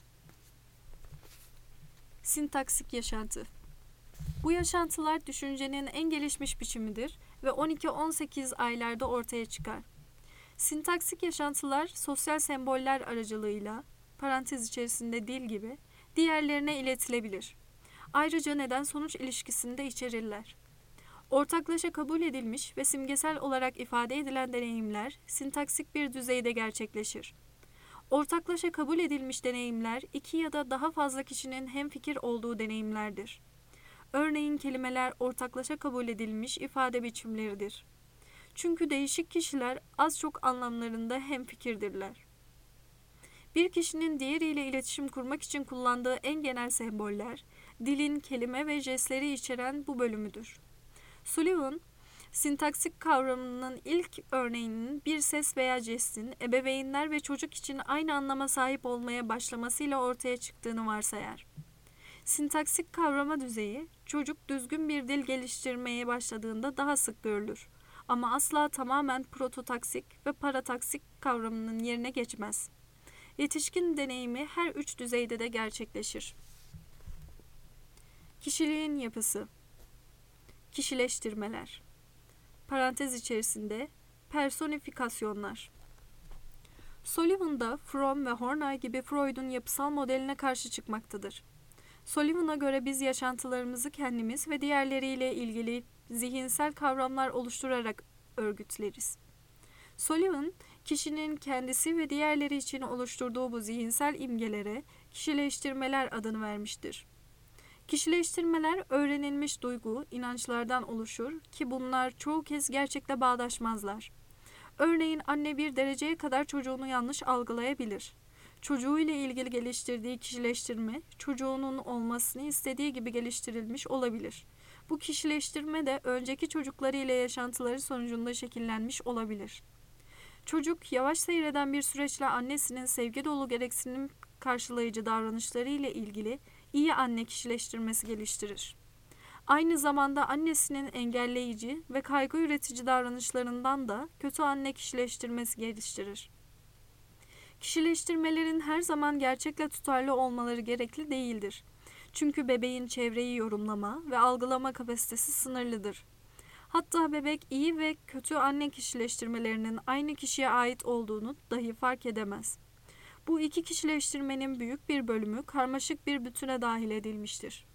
Sintaksik yaşantı. Bu yaşantılar düşüncenin en gelişmiş biçimidir ve 12-18 aylarda ortaya çıkar. Sintaksik yaşantılar sosyal semboller aracılığıyla, parantez içerisinde dil gibi, diğerlerine iletilebilir. Ayrıca neden-sonuç ilişkisini de içerirler. Ortaklaşa kabul edilmiş ve simgesel olarak ifade edilen deneyimler sintaksik bir düzeyde gerçekleşir. Ortaklaşa kabul edilmiş deneyimler iki ya da daha fazla kişinin hemfikir olduğu deneyimlerdir. Örneğin kelimeler ortaklaşa kabul edilmiş ifade biçimleridir. Çünkü değişik kişiler az çok anlamlarında hemfikirdirler. Bir kişinin diğeriyle iletişim kurmak için kullandığı en genel semboller, dilin kelime ve jestleri içeren bu bölümüdür. Sullivan, sintaksik kavramının ilk örneğinin bir ses veya jestin ebeveynler ve çocuk için aynı anlama sahip olmaya başlamasıyla ortaya çıktığını varsayar. Sintaksik kavrama düzeyi, çocuk düzgün bir dil geliştirmeye başladığında daha sık görülür. Ama asla tamamen prototaksik ve parataksik kavramının yerine geçmez. Yetişkin deneyimi her üç düzeyde de gerçekleşir. Kişiliğin yapısı. Kişileştirmeler. Parantez içerisinde personifikasyonlar. Sullivan'da Fromm ve Horney gibi Freud'un yapısal modeline karşı çıkmaktadır. Sullivan'a göre biz yaşantılarımızı kendimiz ve diğerleriyle ilgili zihinsel kavramlar oluşturarak örgütleriz. Sullivan, kişinin kendisi ve diğerleri için oluşturduğu bu zihinsel imgelere kişileştirmeler adını vermiştir. Kişileştirmeler öğrenilmiş duygu, inançlardan oluşur ki bunlar çoğu kez gerçekle bağdaşmazlar. Örneğin anne bir dereceye kadar çocuğunu yanlış algılayabilir. Çocuğuyla ilgili geliştirdiği kişileştirme, çocuğunun olmasını istediği gibi geliştirilmiş olabilir. Bu kişileştirme de önceki çocukları ile yaşantıları sonucunda şekillenmiş olabilir. Çocuk, yavaş seyreden bir süreçle annesinin sevgi dolu gereksinim karşılayıcı davranışları ile ilgili iyi anne kişileştirmesi geliştirir. Aynı zamanda annesinin engelleyici ve kaygı üretici davranışlarından da kötü anne kişileştirmesi geliştirir. Kişileştirmelerin her zaman gerçekle tutarlı olmaları gerekli değildir. Çünkü bebeğin çevreyi yorumlama ve algılama kapasitesi sınırlıdır. Hatta bebek iyi ve kötü anne kişileştirmelerinin aynı kişiye ait olduğunu dahi fark edemez. Bu iki kişileştirmenin büyük bir bölümü karmaşık bir bütüne dahil edilmiştir.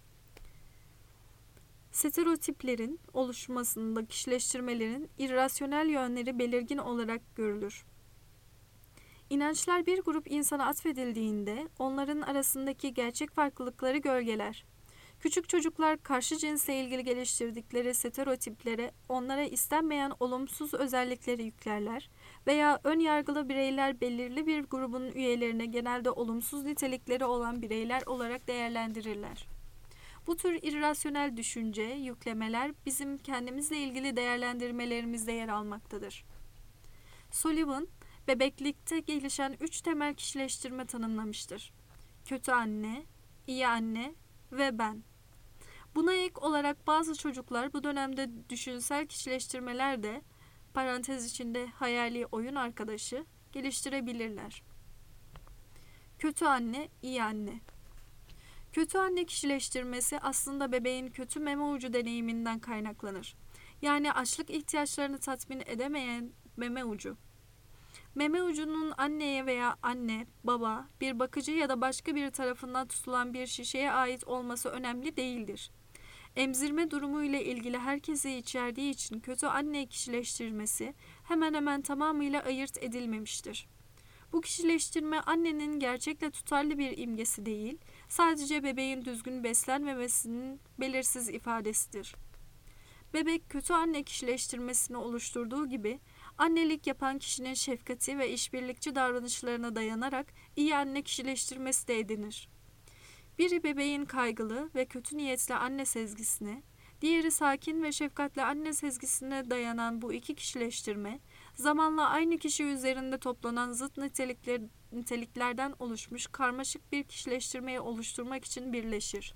Stereotiplerin oluşmasında kişileştirmelerin irrasyonel yönleri belirgin olarak görülür. İnançlar bir grup insana atfedildiğinde onların arasındaki gerçek farklılıkları gölgeler. Küçük çocuklar karşı cinsle ilgili geliştirdikleri stereotiplere onlara istenmeyen olumsuz özellikleri yüklerler veya ön yargılı bireyler belirli bir grubun üyelerine genelde olumsuz nitelikleri olan bireyler olarak değerlendirirler. Bu tür irrasyonel düşünce, yüklemeler bizim kendimizle ilgili değerlendirmelerimizde yer almaktadır. Sullivan, bebeklikte gelişen 3 temel kişileştirme tanımlamıştır. Kötü anne, iyi anne ve ben. Buna ek olarak bazı çocuklar bu dönemde düşünsel kişileştirmeler de parantez içinde hayali oyun arkadaşı geliştirebilirler. Kötü anne, iyi anne. Kötü anne kişileştirmesi aslında bebeğin kötü meme ucu deneyiminden kaynaklanır. Yani açlık ihtiyaçlarını tatmin edemeyen meme ucu. Meme ucunun anneye veya anne, baba, bir bakıcı ya da başka biri tarafından tutulan bir şişeye ait olması önemli değildir. Emzirme durumu ile ilgili herkesi içerdiği için kötü anne kişileştirmesi hemen hemen tamamıyla ayırt edilmemiştir. Bu kişileştirme annenin gerçekle tutarlı bir imgesi değil, sadece bebeğin düzgün beslenmemesinin belirsiz ifadesidir. Bebek kötü anne kişileştirmesini oluşturduğu gibi, annelik yapan kişinin şefkati ve işbirlikçi davranışlarına dayanarak iyi anne kişileştirmesi de edinir. Biri bebeğin kaygılı ve kötü niyetli anne sezgisine, diğeri sakin ve şefkatli anne sezgisine dayanan bu iki kişileştirme, zamanla aynı kişi üzerinde toplanan zıt niteliklerden oluşmuş karmaşık bir kişileştirmeyi oluşturmak için birleşir.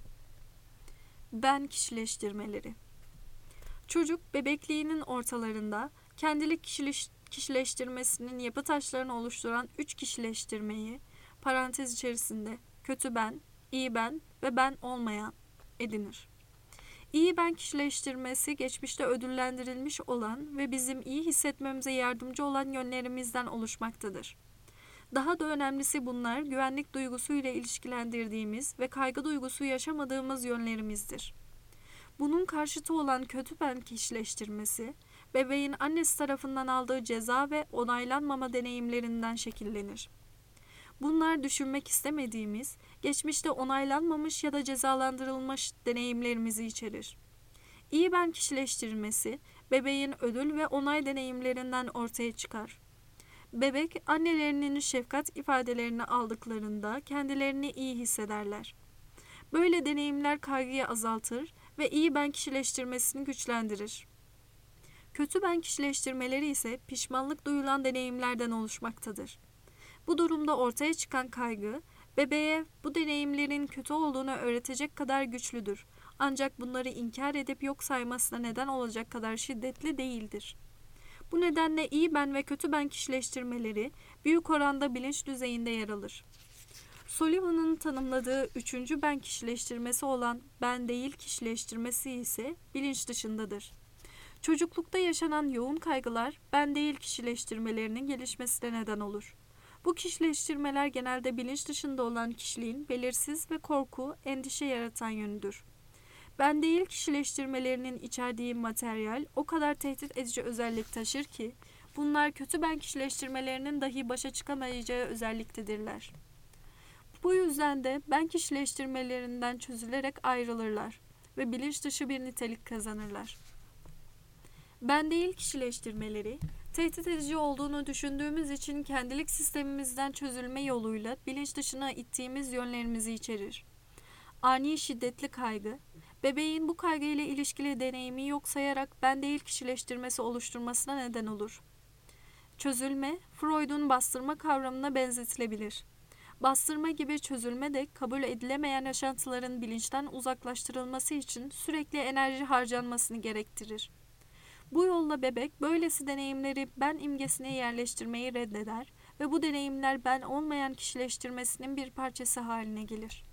Ben kişileştirmeleri. Çocuk bebekliğinin ortalarında kendilik kişileştirmesinin yapı taşlarını oluşturan üç kişileştirmeyi, parantez içerisinde kötü ben, iyi ben ve ben olmayan edinir. İyi ben kişileştirmesi geçmişte ödüllendirilmiş olan ve bizim iyi hissetmemize yardımcı olan yönlerimizden oluşmaktadır. Daha da önemlisi bunlar güvenlik duygusuyla ilişkilendirdiğimiz ve kaygı duygusu yaşamadığımız yönlerimizdir. Bunun karşıtı olan kötü ben kişileştirmesi, bebeğin annesi tarafından aldığı ceza ve onaylanmama deneyimlerinden şekillenir. Bunlar düşünmek istemediğimiz, geçmişte onaylanmamış ya da cezalandırılmış deneyimlerimizi içerir. İyi ben kişileştirilmesi, bebeğin ödül ve onay deneyimlerinden ortaya çıkar. Bebek, annelerinin şefkat ifadelerini aldıklarında kendilerini iyi hissederler. Böyle deneyimler kaygıyı azaltır ve iyi ben kişileştirmesini güçlendirir. Kötü ben kişileştirmeleri ise pişmanlık duyulan deneyimlerden oluşmaktadır. Bu durumda ortaya çıkan kaygı, bebeğe bu deneyimlerin kötü olduğunu öğretecek kadar güçlüdür. Ancak bunları inkar edip yok saymasına neden olacak kadar şiddetli değildir. Bu nedenle iyi ben ve kötü ben kişileştirmeleri büyük oranda bilinç düzeyinde yer alır. Sullivan'ın tanımladığı üçüncü ben kişileştirmesi olan ben değil kişileştirmesi ise bilinç dışındadır. Çocuklukta yaşanan yoğun kaygılar ben değil kişileştirmelerinin gelişmesine neden olur. Bu kişileştirmeler genelde bilinç dışında olan kişiliğin belirsiz ve korku, endişe yaratan yönüdür. Ben değil kişileştirmelerinin içerdiği materyal o kadar tehdit edici özellik taşır ki, bunlar kötü ben kişileştirmelerinin dahi başa çıkamayacağı özelliktedirler. Bu yüzden de ben kişileştirmelerinden çözülerek ayrılırlar ve bilinç dışı bir nitelik kazanırlar. Ben değil kişileştirmeleri, tehdit edici olduğunu düşündüğümüz için kendilik sistemimizden çözülme yoluyla bilinç dışına ittiğimiz yönlerimizi içerir. Ani şiddetli kaygı, bebeğin bu kaygıyla ilişkili deneyimi yok sayarak ben değil kişileştirmesi oluşturmasına neden olur. Çözülme, Freud'un bastırma kavramına benzetilebilir. Bastırma gibi çözülme de kabul edilemeyen yaşantıların bilinçten uzaklaştırılması için sürekli enerji harcanmasını gerektirir. Bu yolla bebek böylesi deneyimleri ben imgesine yerleştirmeyi reddeder ve bu deneyimler ben olmayan kişileştirmesinin bir parçası haline gelir.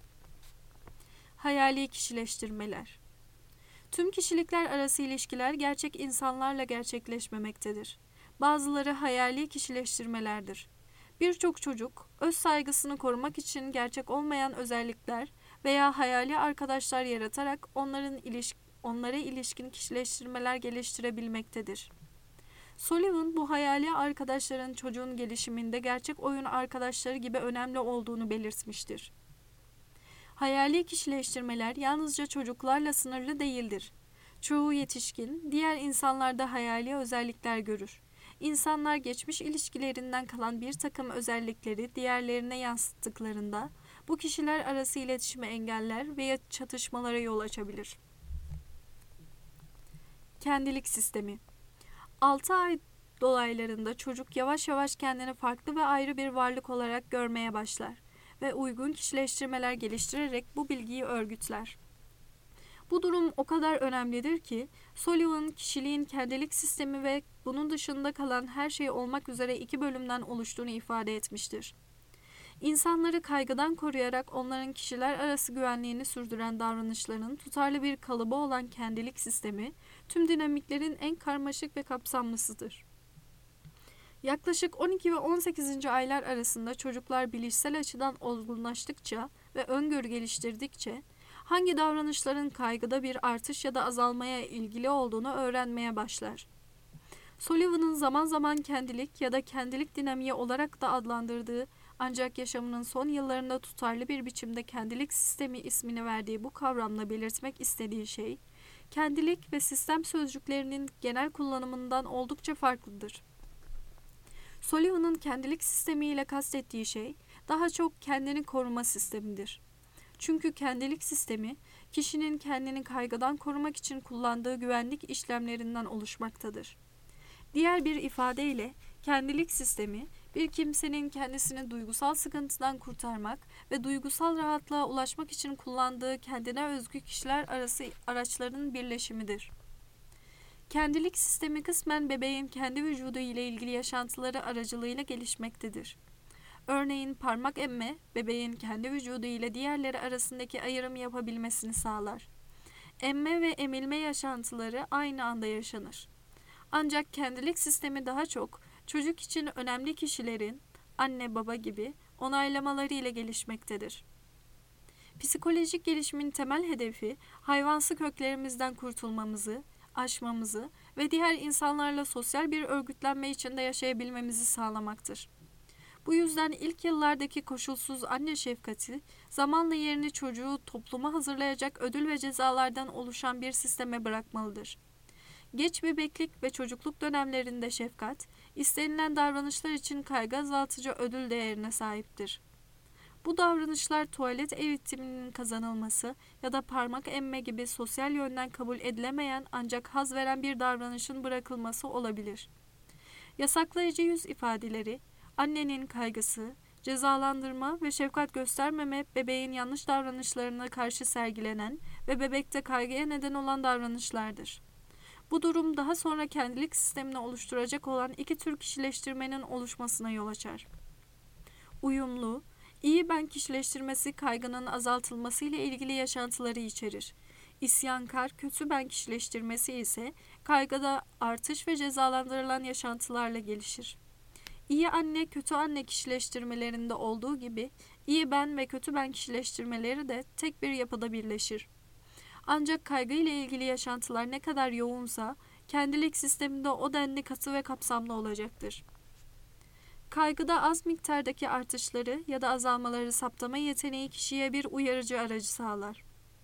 Hayali kişileştirmeler. Tüm kişilikler arası ilişkiler gerçek insanlarla gerçekleşmemektedir. Bazıları hayali kişileştirmelerdir. Birçok çocuk, öz saygısını korumak için gerçek olmayan özellikler veya hayali arkadaşlar yaratarak onlara ilişkin kişileştirmeler geliştirebilmektedir. Sullivan bu hayali arkadaşların çocuğun gelişiminde gerçek oyun arkadaşları gibi önemli olduğunu belirtmiştir. Hayali kişileştirmeler yalnızca çocuklarla sınırlı değildir. Çoğu yetişkin, diğer insanlarda hayali özellikler görür. İnsanlar geçmiş ilişkilerinden kalan bir takım özellikleri diğerlerine yansıttıklarında bu kişiler arası iletişimi engeller veya çatışmalara yol açabilir. Kendilik sistemi. 6 ay dolaylarında çocuk yavaş yavaş kendini farklı ve ayrı bir varlık olarak görmeye başlar ve uygun kişileştirmeler geliştirerek bu bilgiyi örgütler. Bu durum o kadar önemlidir ki Sullivan kişiliğin kendilik sistemi ve bunun dışında kalan her şey olmak üzere 2 bölümden oluştuğunu ifade etmiştir. İnsanları kaygıdan koruyarak onların kişiler arası güvenliğini sürdüren davranışlarının tutarlı bir kalıbı olan kendilik sistemi, tüm dinamiklerin en karmaşık ve kapsamlısıdır. Yaklaşık 12 ve 18. aylar arasında çocuklar bilişsel açıdan olgunlaştıkça ve öngörü geliştirdikçe, hangi davranışların kaygıda bir artış ya da azalmaya ilgili olduğunu öğrenmeye başlar. Sullivan'ın zaman zaman kendilik ya da kendilik dinamiği olarak da adlandırdığı ancak yaşamının son yıllarında tutarlı bir biçimde kendilik sistemi ismini verdiği bu kavramla belirtmek istediği şey, kendilik ve sistem sözcüklerinin genel kullanımından oldukça farklıdır. Sullivan'ın kendilik sistemiyle kastettiği şey, daha çok kendini koruma sistemidir. Çünkü kendilik sistemi, kişinin kendini kaygıdan korumak için kullandığı güvenlik işlemlerinden oluşmaktadır. Diğer bir ifadeyle, kendilik sistemi, bir kimsenin kendisini duygusal sıkıntıdan kurtarmak ve duygusal rahatlığa ulaşmak için kullandığı kendine özgü kişiler arası araçların birleşimidir. Kendilik sistemi kısmen bebeğin kendi vücudu ile ilgili yaşantıları aracılığıyla gelişmektedir. Örneğin parmak emme, bebeğin kendi vücudu ile diğerleri arasındaki ayrımı yapabilmesini sağlar. Emme ve emilme yaşantıları aynı anda yaşanır. Ancak kendilik sistemi daha çok çocuk için önemli kişilerin, anne baba gibi onaylamaları ile gelişmektedir. Psikolojik gelişimin temel hedefi hayvansı köklerimizden kurtulmamızı, aşmamızı ve diğer insanlarla sosyal bir örgütlenme içinde yaşayabilmemizi sağlamaktır. Bu yüzden ilk yıllardaki koşulsuz anne şefkati, zamanla yerini çocuğu topluma hazırlayacak ödül ve cezalardan oluşan bir sisteme bırakmalıdır. Geç bebeklik ve çocukluk dönemlerinde şefkat, istenilen davranışlar için kaygı azaltıcı ödül değerine sahiptir. Bu davranışlar tuvalet eğitiminin kazanılması ya da parmak emme gibi sosyal yönden kabul edilemeyen ancak haz veren bir davranışın bırakılması olabilir. Yasaklayıcı yüz ifadeleri, annenin kaygısı, cezalandırma ve şefkat göstermeme bebeğin yanlış davranışlarına karşı sergilenen ve bebekte kaygıya neden olan davranışlardır. Bu durum daha sonra kendilik sistemini oluşturacak olan 2 tür kişileştirmenin oluşmasına yol açar. Uyumlu, iyi ben kişileştirmesi kaygının azaltılması ile ilgili yaşantıları içerir. İsyankar, kötü ben kişileştirmesi ise kaygıda artış ve cezalandırılan yaşantılarla gelişir. İyi anne, kötü anne kişileştirmelerinde olduğu gibi iyi ben ve kötü ben kişileştirmeleri de tek bir yapıda birleşir. Ancak kaygı ile ilgili yaşantılar ne kadar yoğunsa, kendilik sisteminde o denli katı ve kapsamlı olacaktır. Kaygıda az miktardaki artışları ya da azalmaları saptama yeteneği kişiye bir uyarıcı aracı sağlar.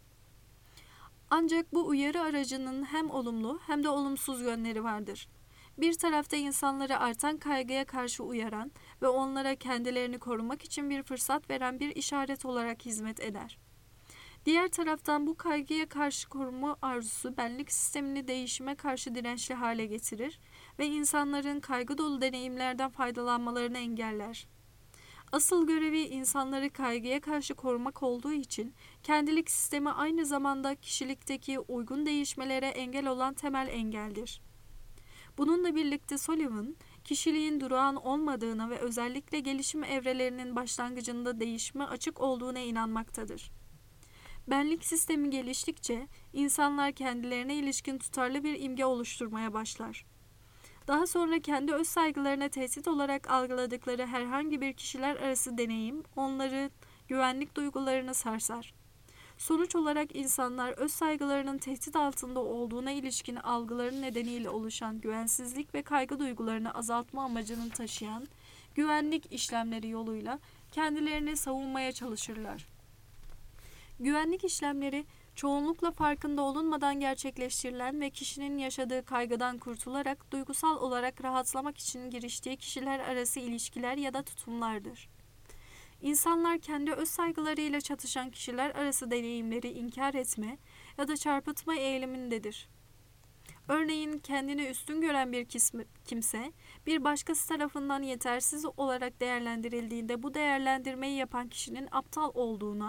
Ancak bu uyarı aracının hem olumlu hem de olumsuz yönleri vardır. Bir tarafta insanları artan kaygıya karşı uyaran ve onlara kendilerini korumak için bir fırsat veren bir işaret olarak hizmet eder. Diğer taraftan bu kaygıya karşı koruma arzusu benlik sistemini değişime karşı dirençli hale getirir ve insanların kaygı dolu deneyimlerden faydalanmalarını engeller. Asıl görevi insanları kaygıya karşı korumak olduğu için kendilik sistemi aynı zamanda kişilikteki uygun değişmelere engel olan temel engeldir. Bununla birlikte Sullivan, kişiliğin durağan olmadığına ve özellikle gelişim evrelerinin başlangıcında değişime açık olduğuna inanmaktadır. Benlik sistemi geliştikçe insanlar kendilerine ilişkin tutarlı bir imge oluşturmaya başlar. Daha sonra kendi öz saygılarına tehdit olarak algıladıkları herhangi bir kişiler arası deneyim onları güvenlik duygularını sarsar. Sonuç olarak insanlar öz saygılarının tehdit altında olduğuna ilişkin algıları nedeniyle oluşan güvensizlik ve kaygı duygularını azaltma amacını taşıyan güvenlik işlemleri yoluyla kendilerini savunmaya çalışırlar. Güvenlik işlemleri çoğunlukla farkında olunmadan gerçekleştirilen ve kişinin yaşadığı kaygıdan kurtularak duygusal olarak rahatlamak için giriştiği kişiler arası ilişkiler ya da tutumlardır. İnsanlar kendi öz saygılarıyla çatışan kişiler arası deneyimleri inkar etme ya da çarpıtma eğilimindedir. Örneğin kendini üstün gören bir kimse bir başkası tarafından yetersiz olarak değerlendirildiğinde bu değerlendirmeyi yapan kişinin aptal olduğuna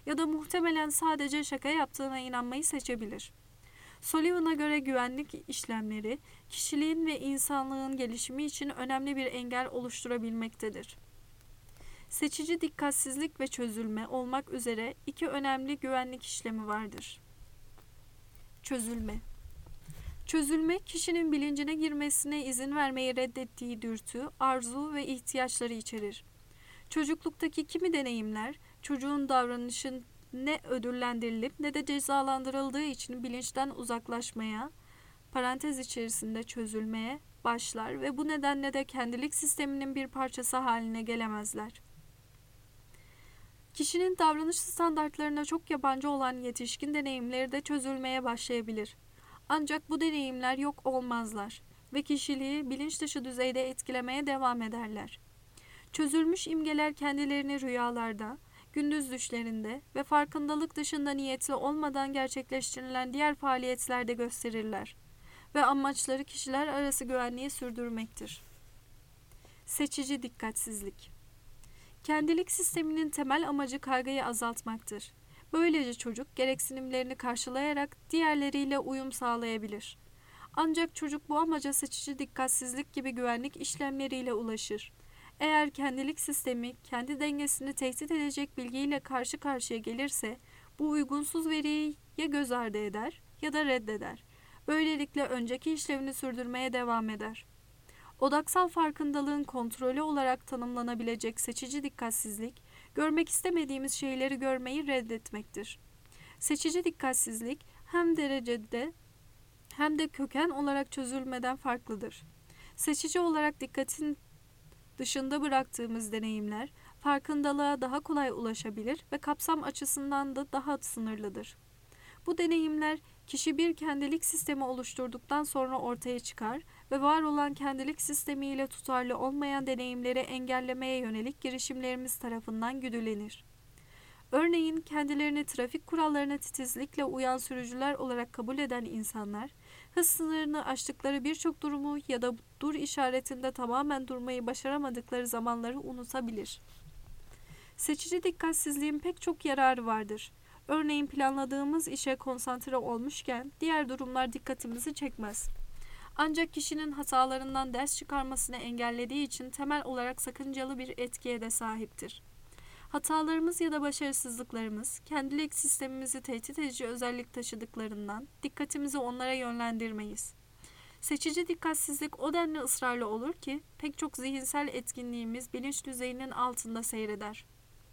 ya da muhtemelen sadece şaka yaptığına inanmayı seçebilir. Sullivan'a göre güvenlik işlemleri, kişiliğin ve insanlığın gelişimi için önemli bir engel oluşturabilmektedir. Seçici dikkatsizlik ve çözülme olmak üzere iki önemli güvenlik işlemi vardır. Çözülme. Çözülme, kişinin bilincine girmesine izin vermeyi reddettiği dürtü, arzu ve ihtiyaçları içerir. Çocukluktaki kimi deneyimler, çocuğun davranışın ne ödüllendirilip ne de cezalandırıldığı için bilinçten uzaklaşmaya, parantez içerisinde çözülmeye başlar ve bu nedenle de kendilik sisteminin bir parçası haline gelemezler. Kişinin davranış standartlarına çok yabancı olan yetişkin deneyimleri de çözülmeye başlayabilir. Ancak bu deneyimler yok olmazlar ve kişiliği bilinç dışı düzeyde etkilemeye devam ederler. Çözülmüş imgeler kendilerini rüyalarda, gündüz düşlerinde ve farkındalık dışında niyetli olmadan gerçekleştirilen diğer faaliyetlerde gösterirler ve amaçları kişiler arası güvenliği sürdürmektir. Seçici dikkatsizlik. Kendilik sisteminin temel amacı kaygıyı azaltmaktır. Böylece çocuk gereksinimlerini karşılayarak diğerleriyle uyum sağlayabilir. Ancak çocuk bu amaca seçici dikkatsizlik gibi güvenlik işlemleriyle ulaşır. Eğer kendilik sistemi kendi dengesini tehdit edecek bilgiyle karşı karşıya gelirse bu uygunsuz veriyi ya göz ardı eder ya da reddeder. Böylelikle önceki işlevini sürdürmeye devam eder. Odaksal farkındalığın kontrolü olarak tanımlanabilecek seçici dikkatsizlik, görmek istemediğimiz şeyleri görmeyi reddetmektir. Seçici dikkatsizlik hem derecede hem de köken olarak çözülmeden farklıdır. Seçici olarak dikkatin dışında bıraktığımız deneyimler, farkındalığa daha kolay ulaşabilir ve kapsam açısından da daha sınırlıdır. Bu deneyimler, kişi bir kendilik sistemi oluşturduktan sonra ortaya çıkar ve var olan kendilik sistemiyle tutarlı olmayan deneyimleri engellemeye yönelik girişimlerimiz tarafından güdülenir. Örneğin kendilerini trafik kurallarına titizlikle uyan sürücüler olarak kabul eden insanlar, hız sınırını aştıkları birçok durumu ya da dur işaretinde tamamen durmayı başaramadıkları zamanları unutabilir. Seçici dikkatsizliğin pek çok yararı vardır. Örneğin planladığımız işe konsantre olmuşken diğer durumlar dikkatimizi çekmez. Ancak kişinin hatalarından ders çıkarmasını engellediği için temel olarak sakıncalı bir etkiye de sahiptir. Hatalarımız ya da başarısızlıklarımız, kendilik sistemimizi tehdit edici özellik taşıdıklarından dikkatimizi onlara yönlendirmeyiz. Seçici dikkatsizlik o denli ısrarlı olur ki pek çok zihinsel etkinliğimiz bilinç düzeyinin altında seyreder.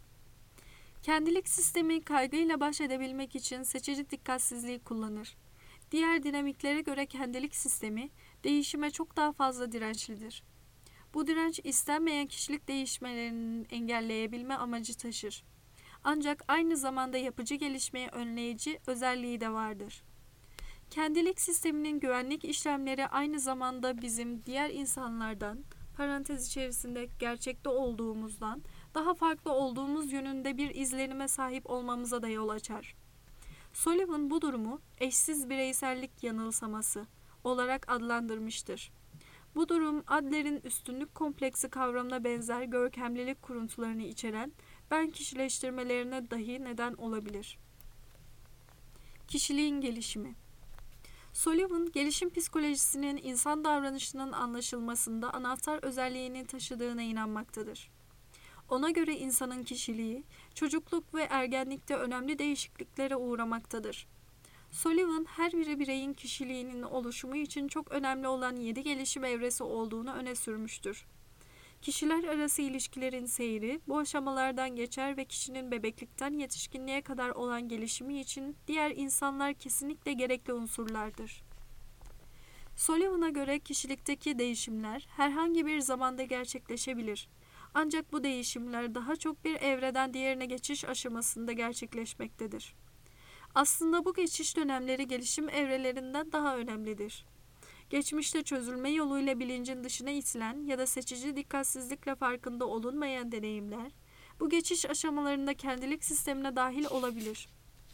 Kendilik sistemi kaygıyla baş edebilmek için seçici dikkatsizliği kullanır. Diğer dinamiklere göre kendilik sistemi değişime çok daha fazla dirençlidir. Bu direnç istenmeyen kişilik değişmelerini engelleyebilme amacı taşır. Ancak aynı zamanda yapıcı gelişmeyi önleyici özelliği de vardır. Kendilik sisteminin güvenlik işlemleri aynı zamanda bizim diğer insanlardan, parantez içerisinde gerçekte olduğumuzdan, daha farklı olduğumuz yönünde bir izlenime sahip olmamıza da yol açar. Sullivan bu durumu eşsiz bireysellik yanılsaması olarak adlandırmıştır. Bu durum Adler'in üstünlük kompleksi kavramına benzer görkemlilik kuruntularını içeren ben kişileştirmelerine dahi neden olabilir. Kişiliğin gelişimi. Sullivan, gelişim psikolojisinin insan davranışının anlaşılmasında anahtar özelliğini taşıdığına inanmaktadır. Ona göre insanın kişiliği, çocukluk ve ergenlikte önemli değişikliklere uğramaktadır. Sullivan, her bir bireyin kişiliğinin oluşumu için çok önemli olan 7 gelişim evresi olduğunu öne sürmüştür. Kişiler arası ilişkilerin seyri bu aşamalardan geçer ve kişinin bebeklikten yetişkinliğe kadar olan gelişimi için diğer insanlar kesinlikle gerekli unsurlardır. Sullivan'a göre kişilikteki değişimler herhangi bir zamanda gerçekleşebilir. Ancak bu değişimler daha çok bir evreden diğerine geçiş aşamasında gerçekleşmektedir. Aslında bu geçiş dönemleri gelişim evrelerinden daha önemlidir. Geçmişte çözülme yoluyla bilincin dışına itilen ya da seçici dikkatsizlikle farkında olunmayan deneyimler, bu geçiş aşamalarında kendilik sistemine dahil olabilir.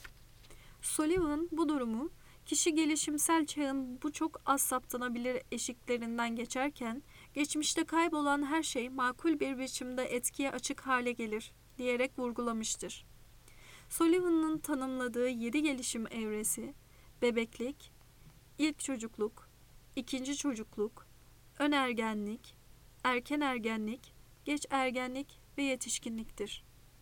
Sullivan bu durumu, kişi gelişimsel çağın bu çok az saptanabilir eşiklerinden geçerken, geçmişte kaybolan her şey makul bir biçimde etkiye açık hale gelir, diyerek vurgulamıştır. Sullivan'ın tanımladığı 7 gelişim evresi, bebeklik, ilk çocukluk, ikinci çocukluk, ön ergenlik, erken ergenlik, geç ergenlik ve yetişkinliktir.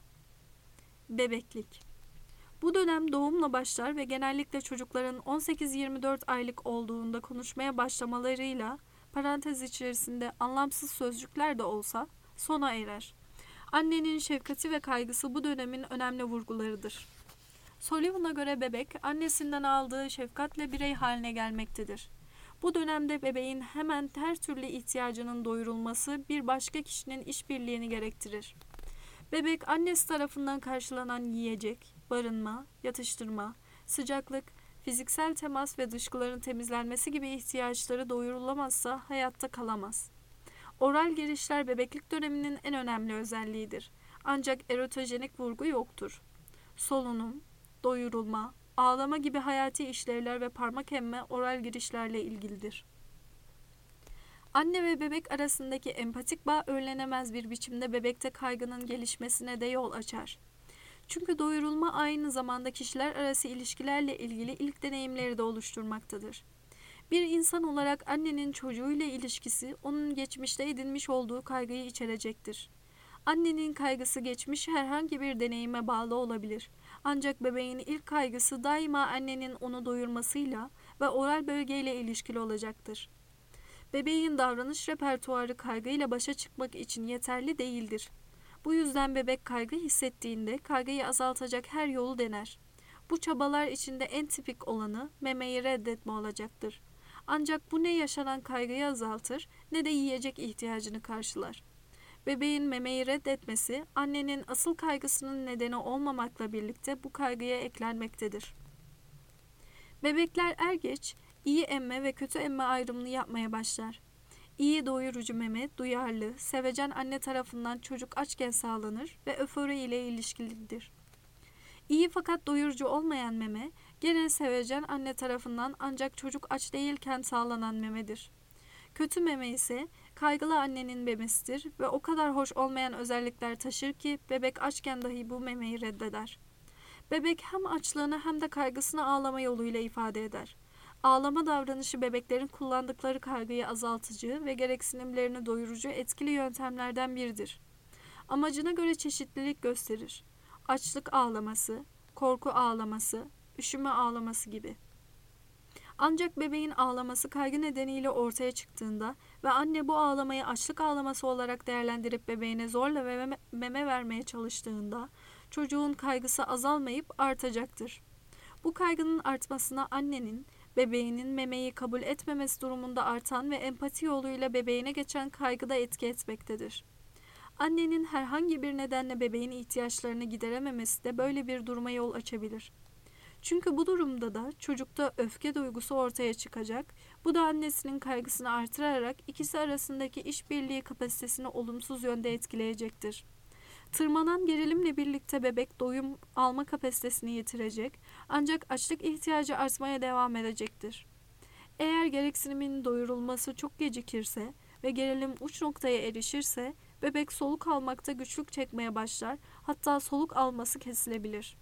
Bebeklik. Bu dönem doğumla başlar ve genellikle çocukların 18-24 aylık olduğunda konuşmaya başlamalarıyla, parantez içerisinde anlamsız sözcükler de olsa, sona erer. Annenin şefkati ve kaygısı bu dönemin önemli vurgularıdır. Sullivan'a göre bebek, annesinden aldığı şefkatle birey haline gelmektedir. Bu dönemde bebeğin hemen her türlü ihtiyacının doyurulması bir başka kişinin işbirliğini gerektirir. Bebek, annesi tarafından karşılanan yiyecek, barınma, yatıştırma, sıcaklık, fiziksel temas ve dışkıların temizlenmesi gibi ihtiyaçları doyurulamazsa hayatta kalamaz. Oral girişler bebeklik döneminin en önemli özelliğidir. Ancak erotojenik vurgu yoktur. Solunum, doyurulma, ağlama gibi hayati işlevler ve parmak emme oral girişlerle ilgilidir. Anne ve bebek arasındaki empatik bağ önlenemez bir biçimde bebekte kaygının gelişmesine de yol açar. Çünkü doyurulma aynı zamanda kişiler arası ilişkilerle ilgili ilk deneyimleri de oluşturmaktadır. Bir insan olarak annenin çocuğuyla ilişkisi onun geçmişte edinmiş olduğu kaygıyı içerecektir. Annenin kaygısı geçmiş herhangi bir deneyime bağlı olabilir. Ancak bebeğin ilk kaygısı daima annenin onu doyurmasıyla ve oral bölgeyle ilişkili olacaktır. Bebeğin davranış repertuarı kaygıyla başa çıkmak için yeterli değildir. Bu yüzden bebek kaygı hissettiğinde kaygıyı azaltacak her yolu dener. Bu çabalar içinde en tipik olanı memeyi reddetme olacaktır. Ancak bu ne yaşanan kaygıyı azaltır ne de yiyecek ihtiyacını karşılar. Bebeğin memeyi reddetmesi annenin asıl kaygısının nedeni olmamakla birlikte bu kaygıya eklenmektedir. Bebekler er geç iyi emme ve kötü emme ayrımını yapmaya başlar. İyi doyurucu meme, duyarlı, sevecen anne tarafından çocuk açken sağlanır ve öfori ile ilişkilidir. İyi fakat doyurucu olmayan meme, gene sevecen anne tarafından ancak çocuk aç değilken sağlanan memedir. Kötü meme ise kaygılı annenin memesidir ve o kadar hoş olmayan özellikler taşır ki bebek açken dahi bu memeyi reddeder. Bebek hem açlığını hem de kaygısını ağlama yoluyla ifade eder. Ağlama davranışı bebeklerin kullandıkları kaygıyı azaltıcı ve gereksinimlerini doyurucu etkili yöntemlerden biridir. Amacına göre çeşitlilik gösterir. Açlık ağlaması, korku ağlaması, üşüme ağlaması gibi. Ancak bebeğin ağlaması kaygı nedeniyle ortaya çıktığında ve anne bu ağlamayı açlık ağlaması olarak değerlendirip bebeğine zorla meme vermeye çalıştığında çocuğun kaygısı azalmayıp artacaktır. Bu kaygının artmasına annenin, bebeğinin memeyi kabul etmemesi durumunda artan ve empati yoluyla bebeğine geçen kaygı da etki etmektedir. Annenin herhangi bir nedenle bebeğin ihtiyaçlarını giderememesi de böyle bir duruma yol açabilir. Çünkü bu durumda da çocukta öfke duygusu ortaya çıkacak, bu da annesinin kaygısını artırarak ikisi arasındaki işbirliği kapasitesini olumsuz yönde etkileyecektir. Tırmanan gerilimle birlikte bebek doyum alma kapasitesini yitirecek ancak açlık ihtiyacı artmaya devam edecektir. Eğer gereksinimin doyurulması çok gecikirse ve gerilim uç noktaya erişirse bebek soluk almakta güçlük çekmeye başlar, hatta soluk alması kesilebilir.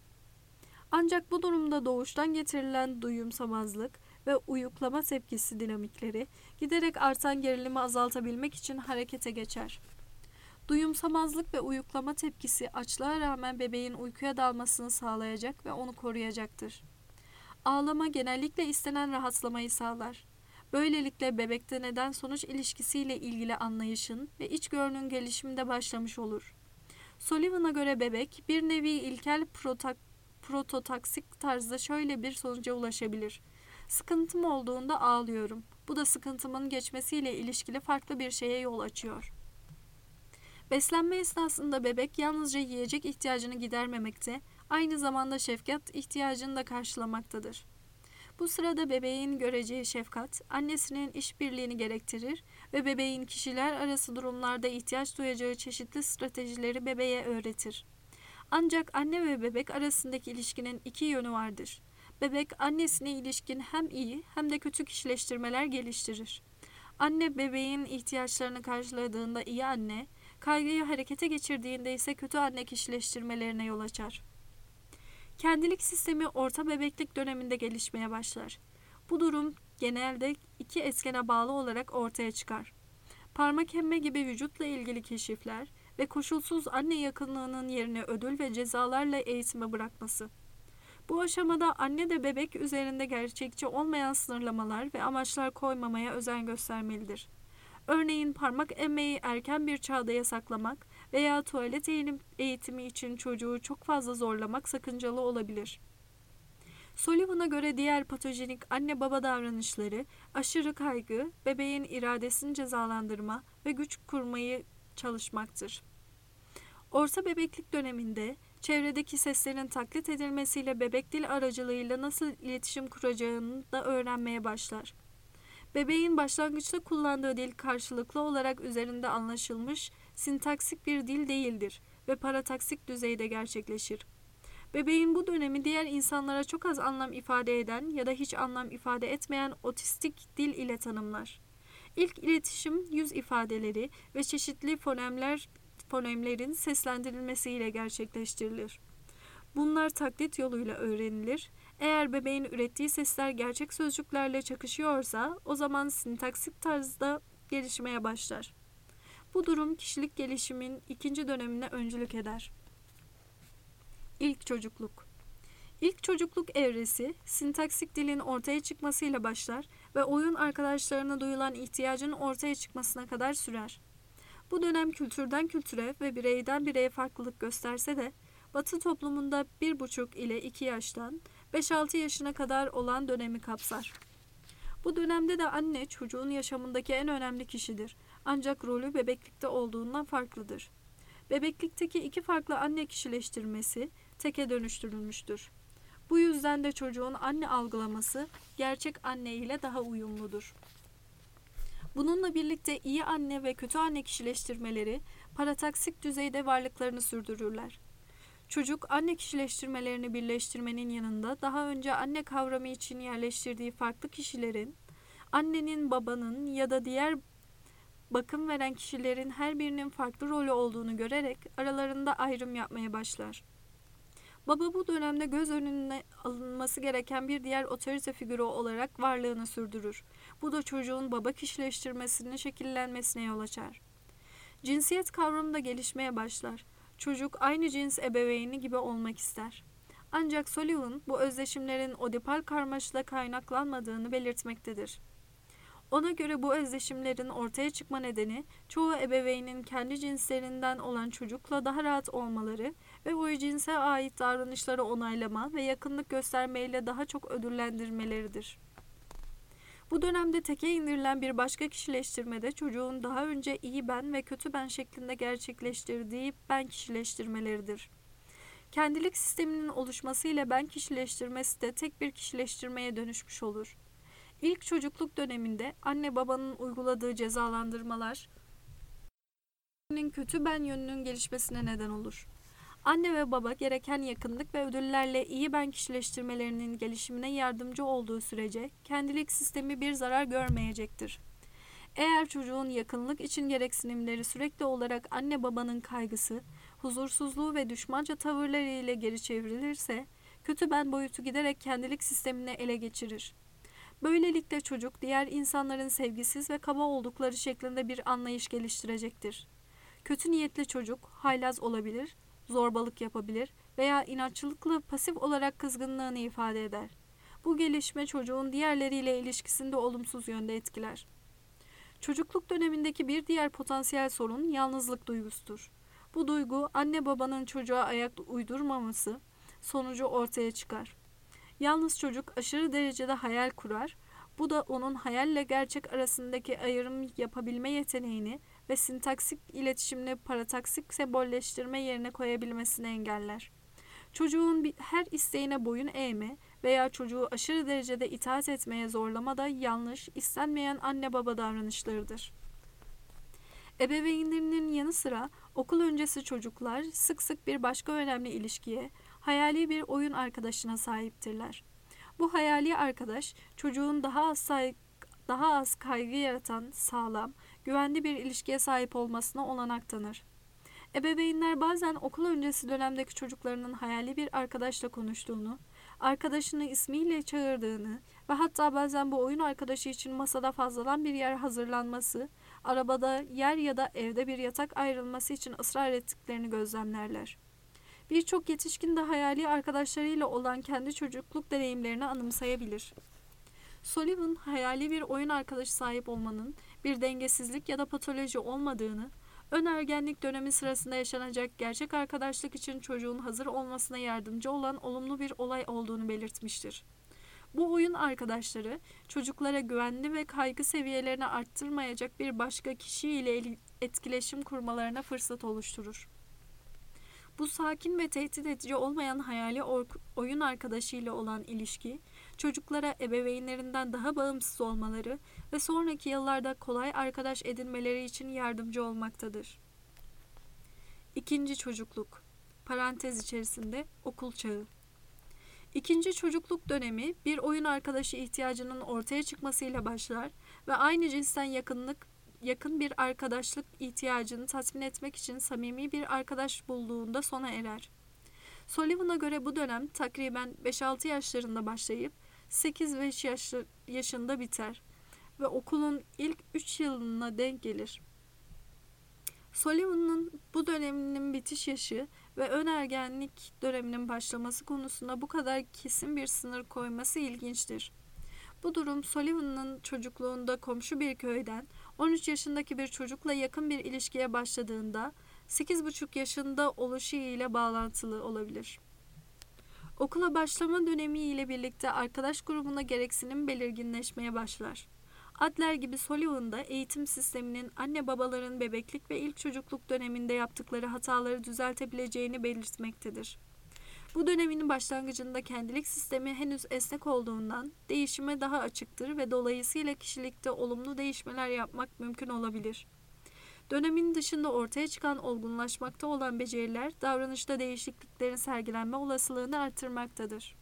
Ancak bu durumda doğuştan getirilen duyumsamazlık ve uyuklama tepkisi dinamikleri giderek artan gerilimi azaltabilmek için harekete geçer. Duyumsamazlık ve uyuklama tepkisi açlığa rağmen bebeğin uykuya dalmasını sağlayacak ve onu koruyacaktır. Ağlama genellikle istenen rahatlamayı sağlar. Böylelikle bebekte neden-sonuç ilişkisiyle ilgili anlayışın ve içgörünün gelişiminde başlamış olur. Sullivan'a göre bebek bir nevi ilkel prototaksik tarzda şöyle bir sonuca ulaşabilir. Sıkıntım olduğunda ağlıyorum. Bu da sıkıntımın geçmesiyle ilişkili farklı bir şeye yol açıyor. Beslenme esnasında bebek yalnızca yiyecek ihtiyacını gidermemekte, aynı zamanda şefkat ihtiyacını da karşılamaktadır. Bu sırada bebeğin göreceği şefkat, annesinin işbirliğini gerektirir ve bebeğin kişiler arası durumlarda ihtiyaç duyacağı çeşitli stratejileri bebeğe öğretir. Ancak anne ve bebek arasındaki ilişkinin iki yönü vardır. Bebek annesine ilişkin hem iyi hem de kötü kişileştirmeler geliştirir. Anne bebeğin ihtiyaçlarını karşıladığında iyi anne, kaygıyı harekete geçirdiğinde ise kötü anne kişileştirmelerine yol açar. Kendilik sistemi orta bebeklik döneminde gelişmeye başlar. Bu durum genelde iki etkene bağlı olarak ortaya çıkar. Parmak emme gibi vücutla ilgili keşifler ve koşulsuz anne yakınlığının yerine ödül ve cezalarla eğitime bırakması. Bu aşamada anne de bebek üzerinde gerçekçi olmayan sınırlamalar ve amaçlar koymamaya özen göstermelidir. Örneğin parmak emmeyi erken bir çağda yasaklamak veya tuvalet eğitimi için çocuğu çok fazla zorlamak sakıncalı olabilir. Sullivan'a göre diğer patojenik anne baba davranışları aşırı kaygı, bebeğin iradesini cezalandırma ve güç kurmayı çalışmaktır. Orta bebeklik döneminde çevredeki seslerin taklit edilmesiyle bebek dil aracılığıyla nasıl iletişim kuracağını da öğrenmeye başlar. Bebeğin başlangıçta kullandığı dil karşılıklı olarak üzerinde anlaşılmış sintaksik bir dil değildir ve parataksik düzeyde gerçekleşir. Bebeğin bu dönemi diğer insanlara çok az anlam ifade eden ya da hiç anlam ifade etmeyen otistik dil ile tanımlar. İlk iletişim yüz ifadeleri ve çeşitli fonemlerin seslendirilmesiyle gerçekleştirilir. Bunlar taklit yoluyla öğrenilir. Eğer bebeğin ürettiği sesler gerçek sözcüklerle çakışıyorsa o zaman sintaksik tarzda gelişmeye başlar. Bu durum kişilik gelişimin ikinci dönemine öncülük eder. İlk çocukluk. İlk çocukluk evresi sintaksik dilin ortaya çıkmasıyla başlar ve oyun arkadaşlarına duyulan ihtiyacın ortaya çıkmasına kadar sürer. Bu dönem kültürden kültüre ve bireyden bireye farklılık gösterse de Batı toplumunda 1,5 ile 2 yaştan 5-6 yaşına kadar olan dönemi kapsar. Bu dönemde de anne çocuğun yaşamındaki en önemli kişidir. Ancak rolü bebeklikte olduğundan farklıdır. Bebeklikteki iki farklı anne kişileştirmesi teke dönüştürülmüştür. Bu yüzden de çocuğun anne algılaması gerçek anne ile daha uyumludur. Bununla birlikte iyi anne ve kötü anne kişileştirmeleri parataksik düzeyde varlıklarını sürdürürler. Çocuk anne kişileştirmelerini birleştirmenin yanında daha önce anne kavramı için yerleştirdiği farklı kişilerin, annenin, babanın ya da diğer bakım veren kişilerin her birinin farklı rolü olduğunu görerek aralarında ayrım yapmaya başlar. Baba bu dönemde göz önüne alınması gereken bir diğer otorite figürü olarak varlığını sürdürür. Bu da çocuğun baba kişileştirmesinin şekillenmesine yol açar. Cinsiyet kavramı da gelişmeye başlar. Çocuk aynı cins ebeveyni gibi olmak ister. Ancak Sullivan bu özdeşimlerin odipal karmaşla kaynaklanmadığını belirtmektedir. Ona göre bu özdeşimlerin ortaya çıkma nedeni çoğu ebeveynin kendi cinslerinden olan çocukla daha rahat olmaları ve o cinse ait davranışları onaylama ve yakınlık göstermeyle daha çok ödüllendirmeleridir. Bu dönemde teke indirilen bir başka kişileştirmede çocuğun daha önce iyi ben ve kötü ben şeklinde gerçekleştirdiği ben kişileştirmeleridir. Kendilik sisteminin oluşmasıyla ben kişileştirmesi de tek bir kişileştirmeye dönüşmüş olur. İlk çocukluk döneminde anne babanın uyguladığı cezalandırmalar kötü ben yönünün gelişmesine neden olur. Anne ve baba gereken yakınlık ve ödüllerle iyi ben kişileştirmelerinin gelişimine yardımcı olduğu sürece kendilik sistemi bir zarar görmeyecektir. Eğer çocuğun yakınlık için gereksinimleri sürekli olarak anne babanın kaygısı, huzursuzluğu ve düşmanca tavırları ile geri çevrilirse, kötü ben boyutu giderek kendilik sistemini ele geçirir. Böylelikle çocuk diğer insanların sevgisiz ve kaba oldukları şeklinde bir anlayış geliştirecektir. Kötü niyetli çocuk haylaz olabilir, zorbalık yapabilir veya inatçılıkla pasif olarak kızgınlığını ifade eder. Bu gelişme çocuğun diğerleriyle ilişkisinde olumsuz yönde etkiler. Çocukluk dönemindeki bir diğer potansiyel sorun yalnızlık duygusudur. Bu duygu anne babanın çocuğa ayak uydurmaması sonucu ortaya çıkar. Yalnız çocuk aşırı derecede hayal kurar, bu da onun hayalle gerçek arasındaki ayrım yapabilme yeteneğini ve sintaksik iletişimle parataksik sembolleştirme yerine koyabilmesini engeller. Çocuğun her isteğine boyun eğme veya çocuğu aşırı derecede itaat etmeye zorlama da yanlış, istenmeyen anne baba davranışlarıdır. Ebeveynlerinin yanı sıra okul öncesi çocuklar sık sık bir başka önemli ilişkiye, hayali bir oyun arkadaşına sahiptirler. Bu hayali arkadaş çocuğun daha az kaygı yaratan, sağlam, güvenli bir ilişkiye sahip olmasına olanak tanır. Ebeveynler bazen okul öncesi dönemdeki çocuklarının hayali bir arkadaşla konuştuğunu, arkadaşını ismiyle çağırdığını ve hatta bazen bu oyun arkadaşı için masada fazladan bir yer hazırlanması, arabada yer ya da evde bir yatak ayrılması için ısrar ettiklerini gözlemlerler. Birçok yetişkin de hayali arkadaşlarıyla olan kendi çocukluk deneyimlerini anımsayabilir. Sullivan, hayali bir oyun arkadaşı sahip olmanın bir dengesizlik ya da patoloji olmadığını, ön ergenlik dönemi sırasında yaşanacak gerçek arkadaşlık için çocuğun hazır olmasına yardımcı olan olumlu bir olay olduğunu belirtmiştir. Bu oyun arkadaşları, çocuklara güvenli ve kaygı seviyelerini arttırmayacak bir başka kişiyle etkileşim kurmalarına fırsat oluşturur. Bu sakin ve tehdit edici olmayan hayali oyun arkadaşıyla olan ilişki, çocuklara ebeveynlerinden daha bağımsız olmaları ve sonraki yıllarda kolay arkadaş edinmeleri için yardımcı olmaktadır. İkinci çocukluk, parantez içerisinde okul çağı. İkinci çocukluk dönemi bir oyun arkadaşı ihtiyacının ortaya çıkmasıyla başlar ve aynı cinsten yakın bir arkadaşlık ihtiyacını tatmin etmek için samimi bir arkadaş bulduğunda sona erer. Sullivan'a göre bu dönem takriben 5-6 yaşlarında başlayıp 8-5 yaşında biter ve okulun ilk 3 yılına denk gelir. Sullivan'ın bu döneminin bitiş yaşı ve ön ergenlik döneminin başlaması konusunda bu kadar kesin bir sınır koyması ilginçtir. Bu durum Sullivan'ın çocukluğunda komşu bir köyden 13 yaşındaki bir çocukla yakın bir ilişkiye başladığında 8,5 yaşında oluşu ile bağlantılı olabilir. Okula başlama dönemi ile birlikte arkadaş grubuna gereksinim belirginleşmeye başlar. Adler gibi Sullivan da eğitim sisteminin anne babaların bebeklik ve ilk çocukluk döneminde yaptıkları hataları düzeltebileceğini belirtmektedir. Bu dönemin başlangıcında kendilik sistemi henüz esnek olduğundan değişime daha açıktır ve dolayısıyla kişilikte olumlu değişmeler yapmak mümkün olabilir. Dönemin dışında ortaya çıkan olgunlaşmakta olan beceriler davranışta değişikliklerin sergilenme olasılığını artırmaktadır.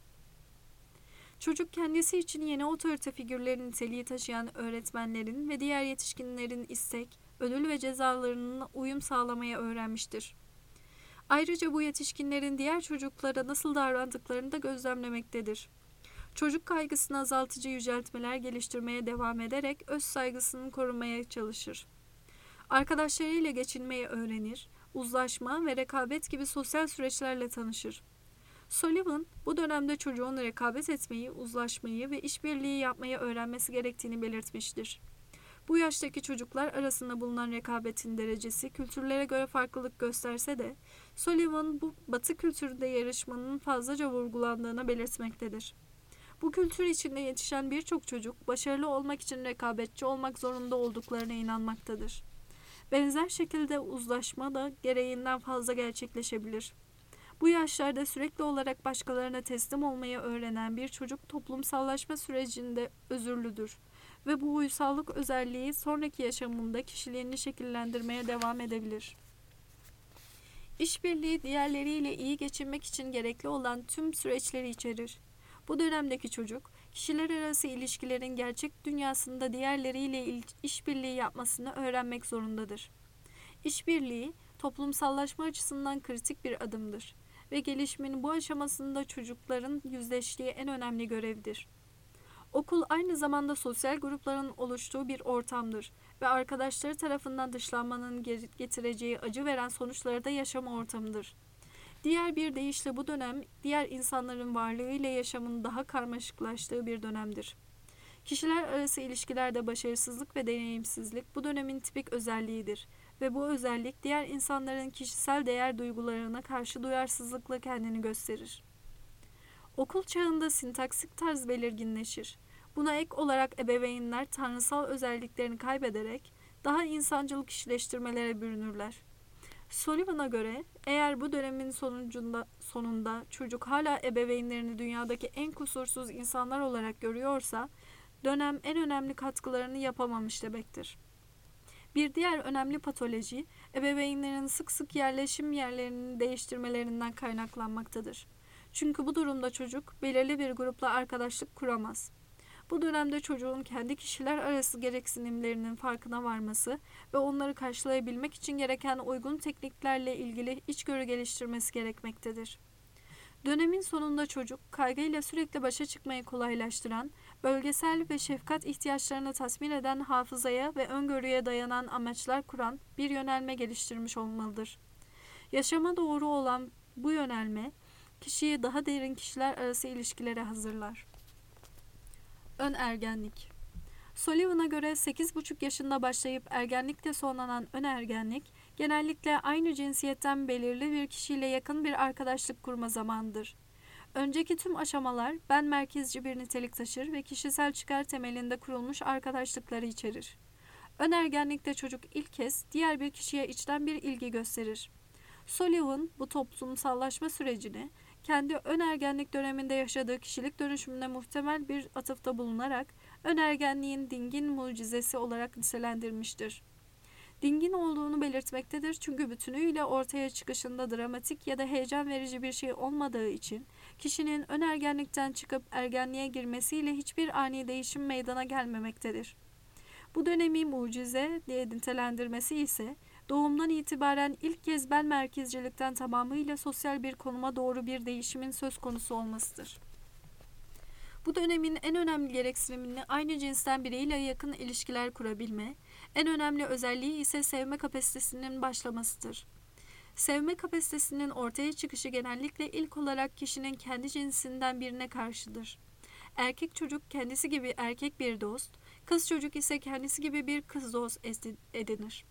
Çocuk kendisi için yeni otorite figürleri niteliği taşıyan öğretmenlerin ve diğer yetişkinlerin istek, ödül ve cezalarına uyum sağlamaya öğrenmiştir. Ayrıca bu yetişkinlerin diğer çocuklara nasıl davrandıklarını da gözlemlemektedir. Çocuk kaygısını azaltıcı yüceltmeler geliştirmeye devam ederek öz saygısını korumaya çalışır. Arkadaşlarıyla geçinmeyi öğrenir, uzlaşma ve rekabet gibi sosyal süreçlerle tanışır. Sullivan, bu dönemde çocuğun rekabet etmeyi, uzlaşmayı ve işbirliği yapmayı öğrenmesi gerektiğini belirtmiştir. Bu yaştaki çocuklar arasında bulunan rekabetin derecesi kültürlere göre farklılık gösterse de Sullivan bu Batı kültüründe yarışmanın fazlaca vurgulandığını belirtmektedir. Bu kültür içinde yetişen birçok çocuk başarılı olmak için rekabetçi olmak zorunda olduklarına inanmaktadır. Benzer şekilde uzlaşma da gereğinden fazla gerçekleşebilir. Bu yaşlarda sürekli olarak başkalarına teslim olmayı öğrenen bir çocuk toplumsallaşma sürecinde özürlüdür ve bu uysallık özelliği sonraki yaşamında kişiliğini şekillendirmeye devam edebilir. İşbirliği diğerleriyle iyi geçinmek için gerekli olan tüm süreçleri içerir. Bu dönemdeki çocuk, kişiler arası ilişkilerin gerçek dünyasında diğerleriyle işbirliği yapmasını öğrenmek zorundadır. İşbirliği, toplumsallaşma açısından kritik bir adımdır ve gelişimin bu aşamasında çocukların yüzleştiği en önemli görevdir. Okul aynı zamanda sosyal grupların oluştuğu bir ortamdır ve arkadaşları tarafından dışlanmanın getireceği acı veren sonuçları da yaşama ortamıdır. Diğer bir deyişle bu dönem, diğer insanların varlığıyla yaşamın daha karmaşıklaştığı bir dönemdir. Kişiler arası ilişkilerde başarısızlık ve deneyimsizlik bu dönemin tipik özelliğidir ve bu özellik diğer insanların kişisel değer duygularına karşı duyarsızlıkla kendini gösterir. Okul çağında sintaksik tarz belirginleşir. Buna ek olarak ebeveynler tanrısal özelliklerini kaybederek daha insancıl kişileştirmelere bürünürler. Sullivan'a göre eğer bu dönemin sonunda çocuk hala ebeveynlerini dünyadaki en kusursuz insanlar olarak görüyorsa, dönem en önemli katkılarını yapamamış demektir. Bir diğer önemli patoloji, ebeveynlerin sık sık yerleşim yerlerini değiştirmelerinden kaynaklanmaktadır. Çünkü bu durumda çocuk belirli bir grupla arkadaşlık kuramaz. Bu dönemde çocuğun kendi kişiler arası gereksinimlerinin farkına varması ve onları karşılayabilmek için gereken uygun tekniklerle ilgili içgörü geliştirmesi gerekmektedir. Dönemin sonunda çocuk, kaygıyla sürekli başa çıkmayı kolaylaştıran, bölgesel ve şefkat ihtiyaçlarını tatmin eden hafızaya ve öngörüye dayanan amaçlar kuran bir yönelme geliştirmiş olmalıdır. Yaşama doğru olan bu yönelme, kişiyi daha derin kişiler arası ilişkilere hazırlar. Ön ergenlik. Sullivan'a göre 8,5 yaşında başlayıp ergenlikle sonlanan ön ergenlik, genellikle aynı cinsiyetten belirli bir kişiyle yakın bir arkadaşlık kurma zamanıdır. Önceki tüm aşamalar ben merkezci bir nitelik taşır ve kişisel çıkar temelinde kurulmuş arkadaşlıkları içerir. Ön ergenlikte çocuk ilk kez diğer bir kişiye içten bir ilgi gösterir. Sullivan bu toplumsallaşma sürecini kendi ön ergenlik döneminde yaşadığı kişilik dönüşümüne muhtemel bir atıfta bulunarak ön ergenliğin dingin mucizesi olarak nitelendirmiştir. Dingin olduğunu belirtmektedir çünkü bütünüyle ortaya çıkışında dramatik ya da heyecan verici bir şey olmadığı için kişinin ön ergenlikten çıkıp ergenliğe girmesiyle hiçbir ani değişim meydana gelmemektedir. Bu dönemi mucize diye nitelendirmesi ise doğumdan itibaren ilk kez ben merkezcilikten tamamıyla sosyal bir konuma doğru bir değişimin söz konusu olmasıdır. Bu dönemin en önemli gereksinimini aynı cinsten biriyle yakın ilişkiler kurabilme, en önemli özelliği ise sevme kapasitesinin başlamasıdır. Sevme kapasitesinin ortaya çıkışı genellikle ilk olarak kişinin kendi cinsinden birine karşıdır. Erkek çocuk kendisi gibi erkek bir dost, kız çocuk ise kendisi gibi bir kız dost edinir.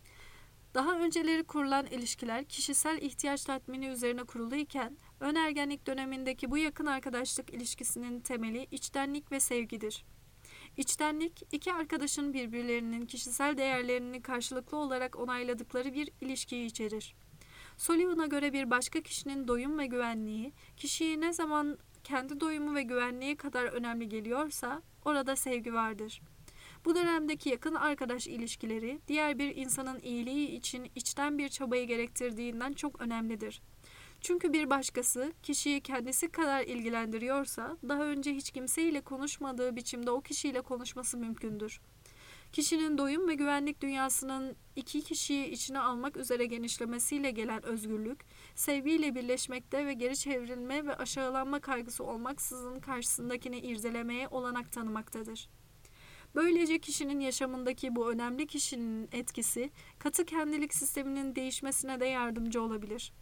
Daha önceleri kurulan ilişkiler kişisel ihtiyaç tatmini üzerine kuruluyken, ön ergenlik dönemindeki bu yakın arkadaşlık ilişkisinin temeli içtenlik ve sevgidir. İçtenlik, iki arkadaşın birbirlerinin kişisel değerlerini karşılıklı olarak onayladıkları bir ilişkiyi içerir. Sullivan'a göre bir başka kişinin doyum ve güvenliği, kişiye ne zaman kendi doyumu ve güvenliği kadar önemli geliyorsa, orada sevgi vardır. Bu dönemdeki yakın arkadaş ilişkileri, diğer bir insanın iyiliği için içten bir çabayı gerektirdiğinden çok önemlidir. Çünkü bir başkası, kişiyi kendisi kadar ilgilendiriyorsa, daha önce hiç kimseyle konuşmadığı biçimde o kişiyle konuşması mümkündür. Kişinin doyum ve güvenlik dünyasının iki kişiyi içine almak üzere genişlemesiyle gelen özgürlük, sevgiyle birleşmekte ve geri çevrilme ve aşağılanma kaygısı olmaksızın karşısındakini irdelemeye olanak tanımaktadır. Böylece kişinin yaşamındaki bu önemli kişinin etkisi, katı kendilik sisteminin değişmesine de yardımcı olabilir.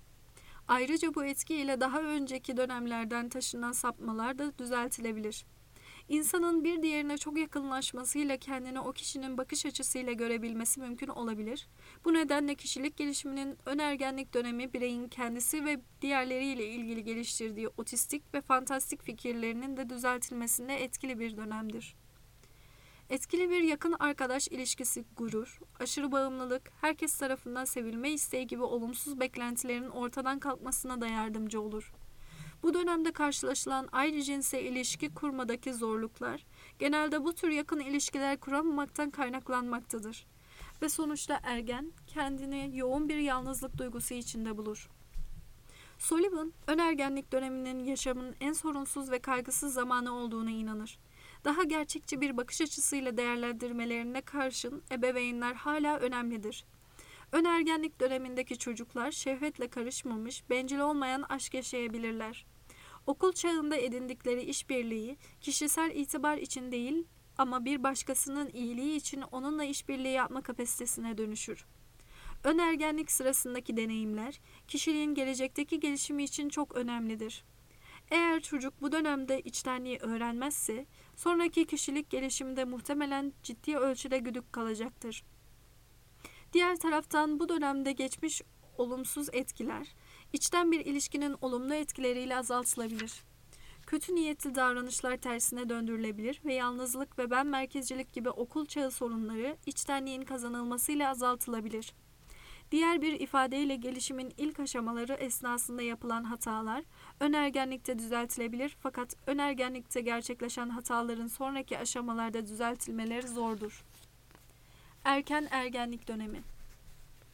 Ayrıca bu etki ile daha önceki dönemlerden taşınan sapmalar da düzeltilebilir. İnsanın bir diğerine çok yakınlaşmasıyla kendini o kişinin bakış açısıyla görebilmesi mümkün olabilir. Bu nedenle kişilik gelişiminin ön ergenlik dönemi bireyin kendisi ve diğerleriyle ilgili geliştirdiği otistik ve fantastik fikirlerinin de düzeltilmesinde etkili bir dönemdir. Etkili bir yakın arkadaş ilişkisi gurur, aşırı bağımlılık, herkes tarafından sevilme isteği gibi olumsuz beklentilerin ortadan kalkmasına da yardımcı olur. Bu dönemde karşılaşılan ayrı cinsle ilişki kurmadaki zorluklar, genelde bu tür yakın ilişkiler kuramamaktan kaynaklanmaktadır. Ve sonuçta ergen, kendini yoğun bir yalnızlık duygusu içinde bulur. Sullivan, ön ergenlik döneminin yaşamın en sorunsuz ve kaygısız zamanı olduğuna inanır. Daha gerçekçi bir bakış açısıyla değerlendirmelerine karşın ebeveynler hala önemlidir. Ön ergenlik dönemindeki çocuklar şehvetle karışmamış, bencil olmayan aşk yaşayabilirler. Okul çağında edindikleri işbirliği, kişisel itibar için değil ama bir başkasının iyiliği için onunla işbirliği yapma kapasitesine dönüşür. Ön ergenlik sırasındaki deneyimler, kişiliğin gelecekteki gelişimi için çok önemlidir. Eğer çocuk bu dönemde içtenliği öğrenmezse, sonraki kişilik gelişiminde muhtemelen ciddi ölçüde güdük kalacaktır. Diğer taraftan bu dönemde geçmiş olumsuz etkiler, içten bir ilişkinin olumlu etkileriyle azaltılabilir. Kötü niyetli davranışlar tersine döndürülebilir ve yalnızlık ve ben merkezcilik gibi okul çağı sorunları içtenliğin kazanılmasıyla azaltılabilir. Diğer bir ifadeyle gelişimin ilk aşamaları esnasında yapılan hatalar ön ergenlikte düzeltilebilir fakat ön ergenlikte gerçekleşen hataların sonraki aşamalarda düzeltilmeleri zordur. Erken ergenlik dönemi.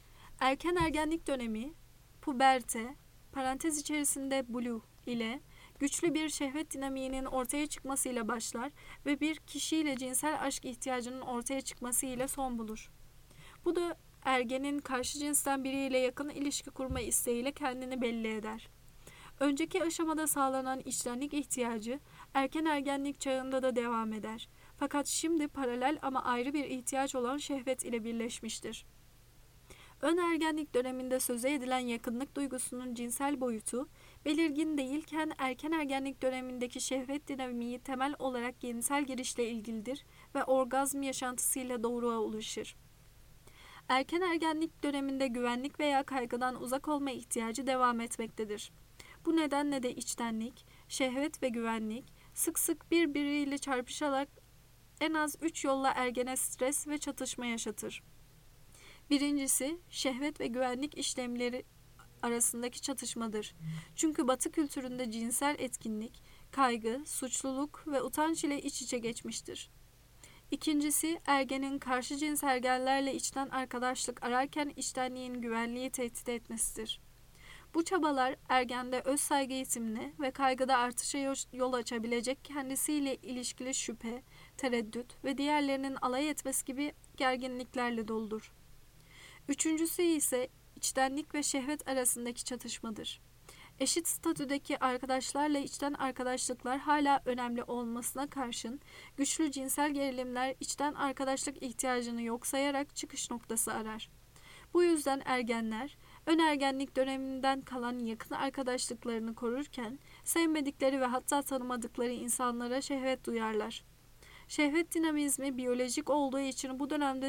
Erken ergenlik dönemi, puberte, parantez içerisinde blue ile güçlü bir şehvet dinamiğinin ortaya çıkmasıyla başlar ve bir kişiyle cinsel aşk ihtiyacının ortaya çıkmasıyla son bulur. Bu da ergenin karşı cinsten biriyle yakın ilişki kurma isteğiyle kendini belli eder. Önceki aşamada sağlanan içtenlik ihtiyacı erken ergenlik çağında da devam eder. Fakat şimdi paralel ama ayrı bir ihtiyaç olan şehvet ile birleşmiştir. Ön ergenlik döneminde söze edilen yakınlık duygusunun cinsel boyutu, belirgin değilken erken ergenlik dönemindeki şehvet dinamiği temel olarak cinsel girişle ilgilidir ve orgazm yaşantısıyla doğruğa ulaşır. Erken ergenlik döneminde güvenlik veya kaygıdan uzak olma ihtiyacı devam etmektedir. Bu nedenle de içtenlik, şehvet ve güvenlik sık sık birbiriyle çarpışarak en az 3 yolla ergene stres ve çatışma yaşatır. Birincisi, şehvet ve güvenlik işlemleri arasındaki çatışmadır. Çünkü Batı kültüründe cinsel etkinlik, kaygı, suçluluk ve utanç ile iç içe geçmiştir. İkincisi, ergenin karşı cins ergenlerle içten arkadaşlık ararken içtenliğin güvenliği tehdit etmesidir. Bu çabalar ergende öz saygı eğitimine ve kaygıda artışa yol açabilecek kendisiyle ilişkili şüphe, tereddüt ve diğerlerinin alay etmesi gibi gerginliklerle doludur. Üçüncüsü ise içtenlik ve şehvet arasındaki çatışmadır. Eşit statüdeki arkadaşlarla içten arkadaşlıklar hala önemli olmasına karşın güçlü cinsel gerilimler içten arkadaşlık ihtiyacını yok sayarak çıkış noktası arar. Bu yüzden ergenler ön ergenlik döneminden kalan yakın arkadaşlıklarını korurken sevmedikleri ve hatta tanımadıkları insanlara şehvet duyarlar. Şehvet dinamizmi biyolojik olduğu için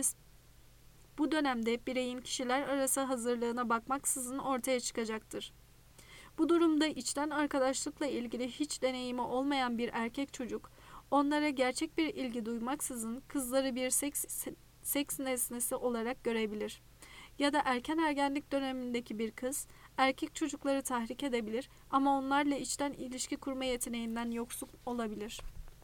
bu dönemde bireyin kişiler arası hazırlığına bakmaksızın ortaya çıkacaktır. Bu durumda içten arkadaşlıkla ilgili hiç deneyimi olmayan bir erkek çocuk, onlara gerçek bir ilgi duymaksızın kızları bir seks nesnesi olarak görebilir. Ya da erken ergenlik dönemindeki bir kız, erkek çocukları tahrik edebilir ama onlarla içten ilişki kurma yeteneğinden yoksun olabilir.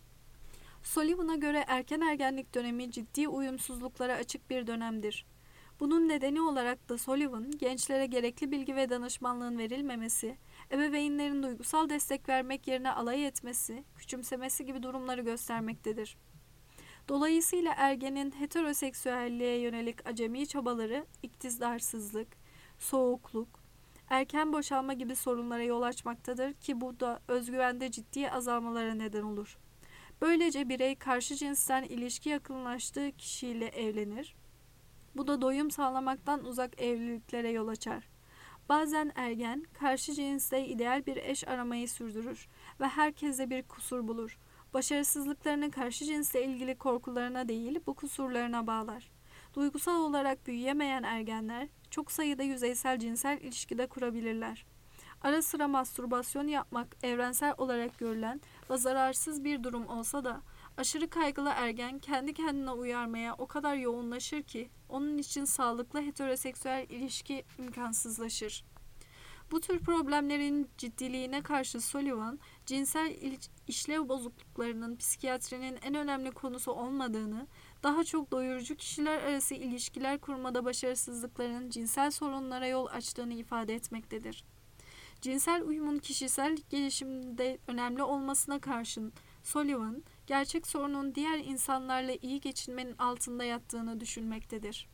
Sullivan'a göre erken ergenlik dönemi ciddi uyumsuzluklara açık bir dönemdir. Bunun nedeni olarak da Sullivan, gençlere gerekli bilgi ve danışmanlığın verilmemesi, ebeveynlerin duygusal destek vermek yerine alay etmesi, küçümsemesi gibi durumları göstermektedir. Dolayısıyla ergenin heteroseksüelliğe yönelik acemi çabaları, iktidarsızlık, soğukluk, erken boşalma gibi sorunlara yol açmaktadır ki bu da özgüvende ciddi azalmalara neden olur. Böylece birey karşı cinsten ilişki yakınlaştığı kişiyle evlenir. Bu da doyum sağlamaktan uzak evliliklere yol açar. Bazen ergen, karşı cinsle ideal bir eş aramayı sürdürür ve herkeste bir kusur bulur. Başarısızlıklarını karşı cinsle ilgili korkularına değil, bu kusurlarına bağlar. Duygusal olarak büyüyemeyen ergenler, çok sayıda yüzeysel cinsel ilişkide kurabilirler. Ara sıra mastürbasyon yapmak evrensel olarak görülen ve zararsız bir durum olsa da, aşırı kaygılı ergen kendi kendine uyarmaya o kadar yoğunlaşır ki onun için sağlıklı heteroseksüel ilişki imkansızlaşır. Bu tür problemlerin ciddiliğine karşı Sullivan, cinsel işlev bozukluklarının psikiyatrinin en önemli konusu olmadığını, daha çok doyurucu kişiler arası ilişkiler kurmada başarısızlıkların cinsel sorunlara yol açtığını ifade etmektedir. Cinsel uyumun kişisel gelişimde önemli olmasına karşın Sullivan, gerçek sorunun diğer insanlarla iyi geçinmenin altında yattığını düşünmektedir.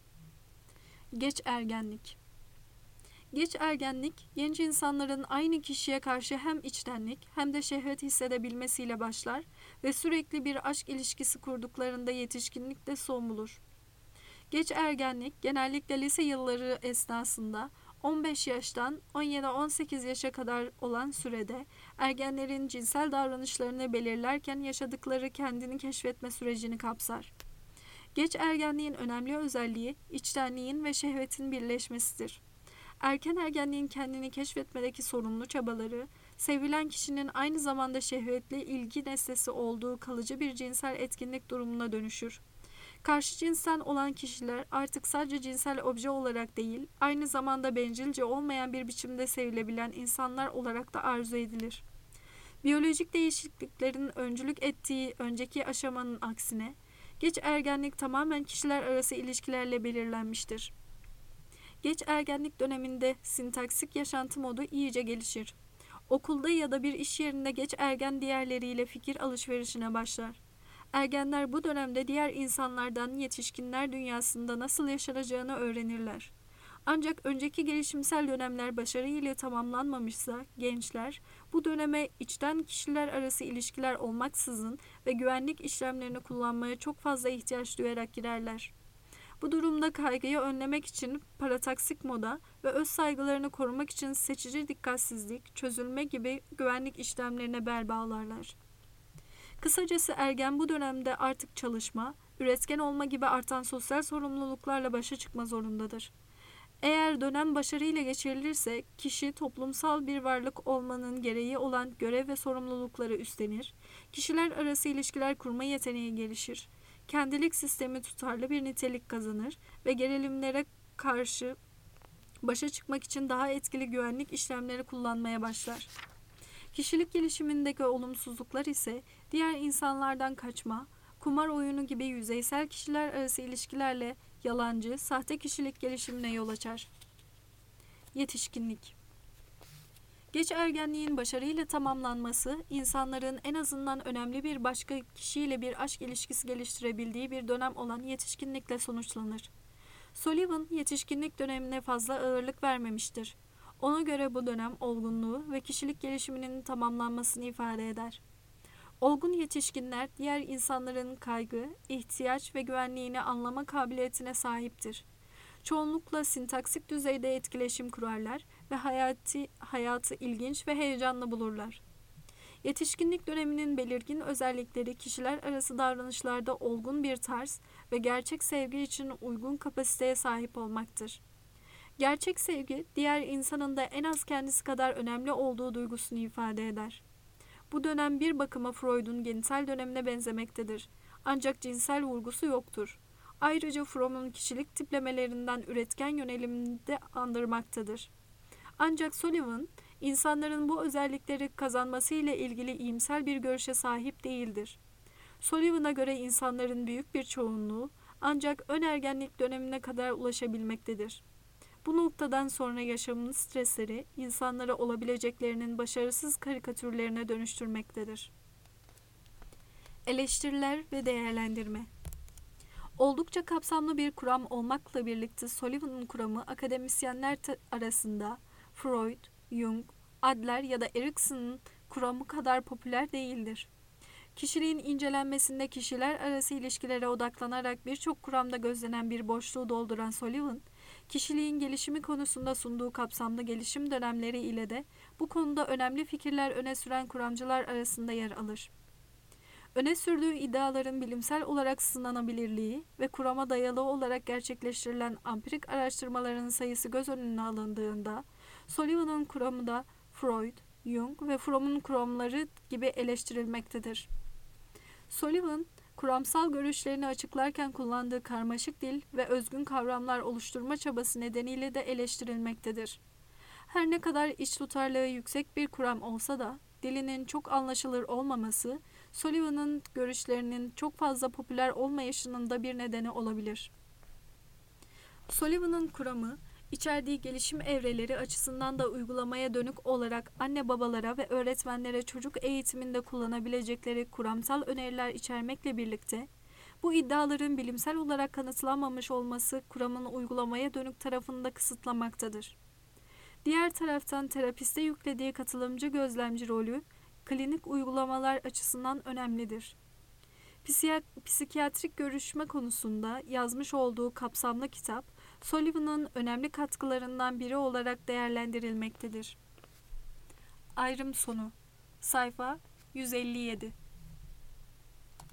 Geç ergenlik. Geç ergenlik, genç insanların aynı kişiye karşı hem içtenlik hem de şehvet hissedebilmesiyle başlar ve sürekli bir aşk ilişkisi kurduklarında yetişkinlikte son bulur. Geç ergenlik, genellikle lise yılları esnasında 15 yaştan 17-18 yaşa kadar olan sürede ergenlerin cinsel davranışlarını belirlerken yaşadıkları kendini keşfetme sürecini kapsar. Geç ergenliğin önemli özelliği içtenliğin ve şehvetin birleşmesidir. Erken ergenliğin kendini keşfetmedeki sorumlu çabaları, sevilen kişinin aynı zamanda şehvetli ilgi nesnesi olduğu kalıcı bir cinsel etkinlik durumuna dönüşür. Karşı cinsten olan kişiler artık sadece cinsel obje olarak değil, aynı zamanda bencilce olmayan bir biçimde sevilebilen insanlar olarak da arzu edilir. Biyolojik değişikliklerin öncülük ettiği önceki aşamanın aksine, geç ergenlik tamamen kişiler arası ilişkilerle belirlenmiştir. Geç ergenlik döneminde sintaksik yaşantı modu iyice gelişir. Okulda ya da bir iş yerinde geç ergen diğerleriyle fikir alışverişine başlar. Ergenler bu dönemde diğer insanlardan yetişkinler dünyasında nasıl yaşanacağını öğrenirler. Ancak önceki gelişimsel dönemler başarıyla tamamlanmamışsa gençler bu döneme içten kişiler arası ilişkiler olmaksızın ve güvenlik işlemlerini kullanmaya çok fazla ihtiyaç duyarak girerler. Bu durumda kaygıyı önlemek için parataksik moda ve öz saygılarını korumak için seçici dikkatsizlik, çözülme gibi güvenlik işlemlerine bel bağlarlar. Kısacası ergen bu dönemde artık çalışma, üretken olma gibi artan sosyal sorumluluklarla başa çıkma zorundadır. Eğer dönem başarıyla geçirilirse kişi toplumsal bir varlık olmanın gereği olan görev ve sorumlulukları üstlenir, kişiler arası ilişkiler kurma yeteneği gelişir, kendilik sistemi tutarlı bir nitelik kazanır ve gerilimlere karşı başa çıkmak için daha etkili güvenlik işlemleri kullanmaya başlar. Kişilik gelişimindeki olumsuzluklar ise diğer insanlardan kaçma, kumar oyunu gibi yüzeysel kişiler arası ilişkilerle yalancı, sahte kişilik gelişimine yol açar. Yetişkinlik. Geç ergenliğin başarıyla tamamlanması, insanların en azından önemli bir başka kişiyle bir aşk ilişkisi geliştirebildiği bir dönem olan yetişkinlikle sonuçlanır. Sullivan, yetişkinlik dönemine fazla ağırlık vermemiştir. Ona göre bu dönem olgunluğu ve kişilik gelişiminin tamamlanmasını ifade eder. Olgun yetişkinler diğer insanların kaygı, ihtiyaç ve güvenliğini anlama kabiliyetine sahiptir. Çoğunlukla sintaksik düzeyde etkileşim kurarlar ve hayatı ilginç ve heyecanlı bulurlar. Yetişkinlik döneminin belirgin özellikleri kişiler arası davranışlarda olgun bir tarz ve gerçek sevgi için uygun kapasiteye sahip olmaktır. Gerçek sevgi, diğer insanın da en az kendisi kadar önemli olduğu duygusunu ifade eder. Bu dönem bir bakıma Freud'un genital dönemine benzemektedir. Ancak cinsel vurgusu yoktur. Ayrıca Fromm'un kişilik tiplemelerinden üretken yönelimini de andırmaktadır. Ancak Sullivan, insanların bu özellikleri kazanması ile ilgili iyimser bir görüşe sahip değildir. Sullivan'a göre insanların büyük bir çoğunluğu ancak ön ergenlik dönemine kadar ulaşabilmektedir. Bu noktadan sonra yaşamın stresleri insanları olabileceklerinin başarısız karikatürlerine dönüştürmektedir. Eleştiriler ve değerlendirme. Oldukça kapsamlı bir kuram olmakla birlikte Sullivan'ın kuramı akademisyenler arasında Freud, Jung, Adler ya da Erikson'un kuramı kadar popüler değildir. Kişiliğin incelenmesinde kişiler arası ilişkilere odaklanarak birçok kuramda gözlenen bir boşluğu dolduran Sullivan, kişiliğin gelişimi konusunda sunduğu kapsamlı gelişim dönemleri ile de bu konuda önemli fikirler öne süren kuramcılar arasında yer alır. Öne sürdüğü iddiaların bilimsel olarak sınanabilirliği ve kurama dayalı olarak gerçekleştirilen ampirik araştırmaların sayısı göz önüne alındığında, Sullivan'ın kuramı da Freud, Jung ve Fromm'un kuramları gibi eleştirilmektedir. Sullivan, kuramsal görüşlerini açıklarken kullandığı karmaşık dil ve özgün kavramlar oluşturma çabası nedeniyle de eleştirilmektedir. Her ne kadar iç tutarlığı yüksek bir kuram olsa da, dilinin çok anlaşılır olmaması, Sullivan'ın görüşlerinin çok fazla popüler olmayışının da bir nedeni olabilir. Sullivan'ın kuramı, içerdiği gelişim evreleri açısından da uygulamaya dönük olarak anne babalara ve öğretmenlere çocuk eğitiminde kullanabilecekleri kuramsal öneriler içermekle birlikte, bu iddiaların bilimsel olarak kanıtlanmamış olması kuramın uygulamaya dönük tarafını da kısıtlamaktadır. Diğer taraftan terapiste yüklediği katılımcı gözlemci rolü, klinik uygulamalar açısından önemlidir. Psikiyatrik görüşme konusunda yazmış olduğu kapsamlı kitap, Sullivan'ın önemli katkılarından biri olarak değerlendirilmektedir. Ayrım sonu. Sayfa 157.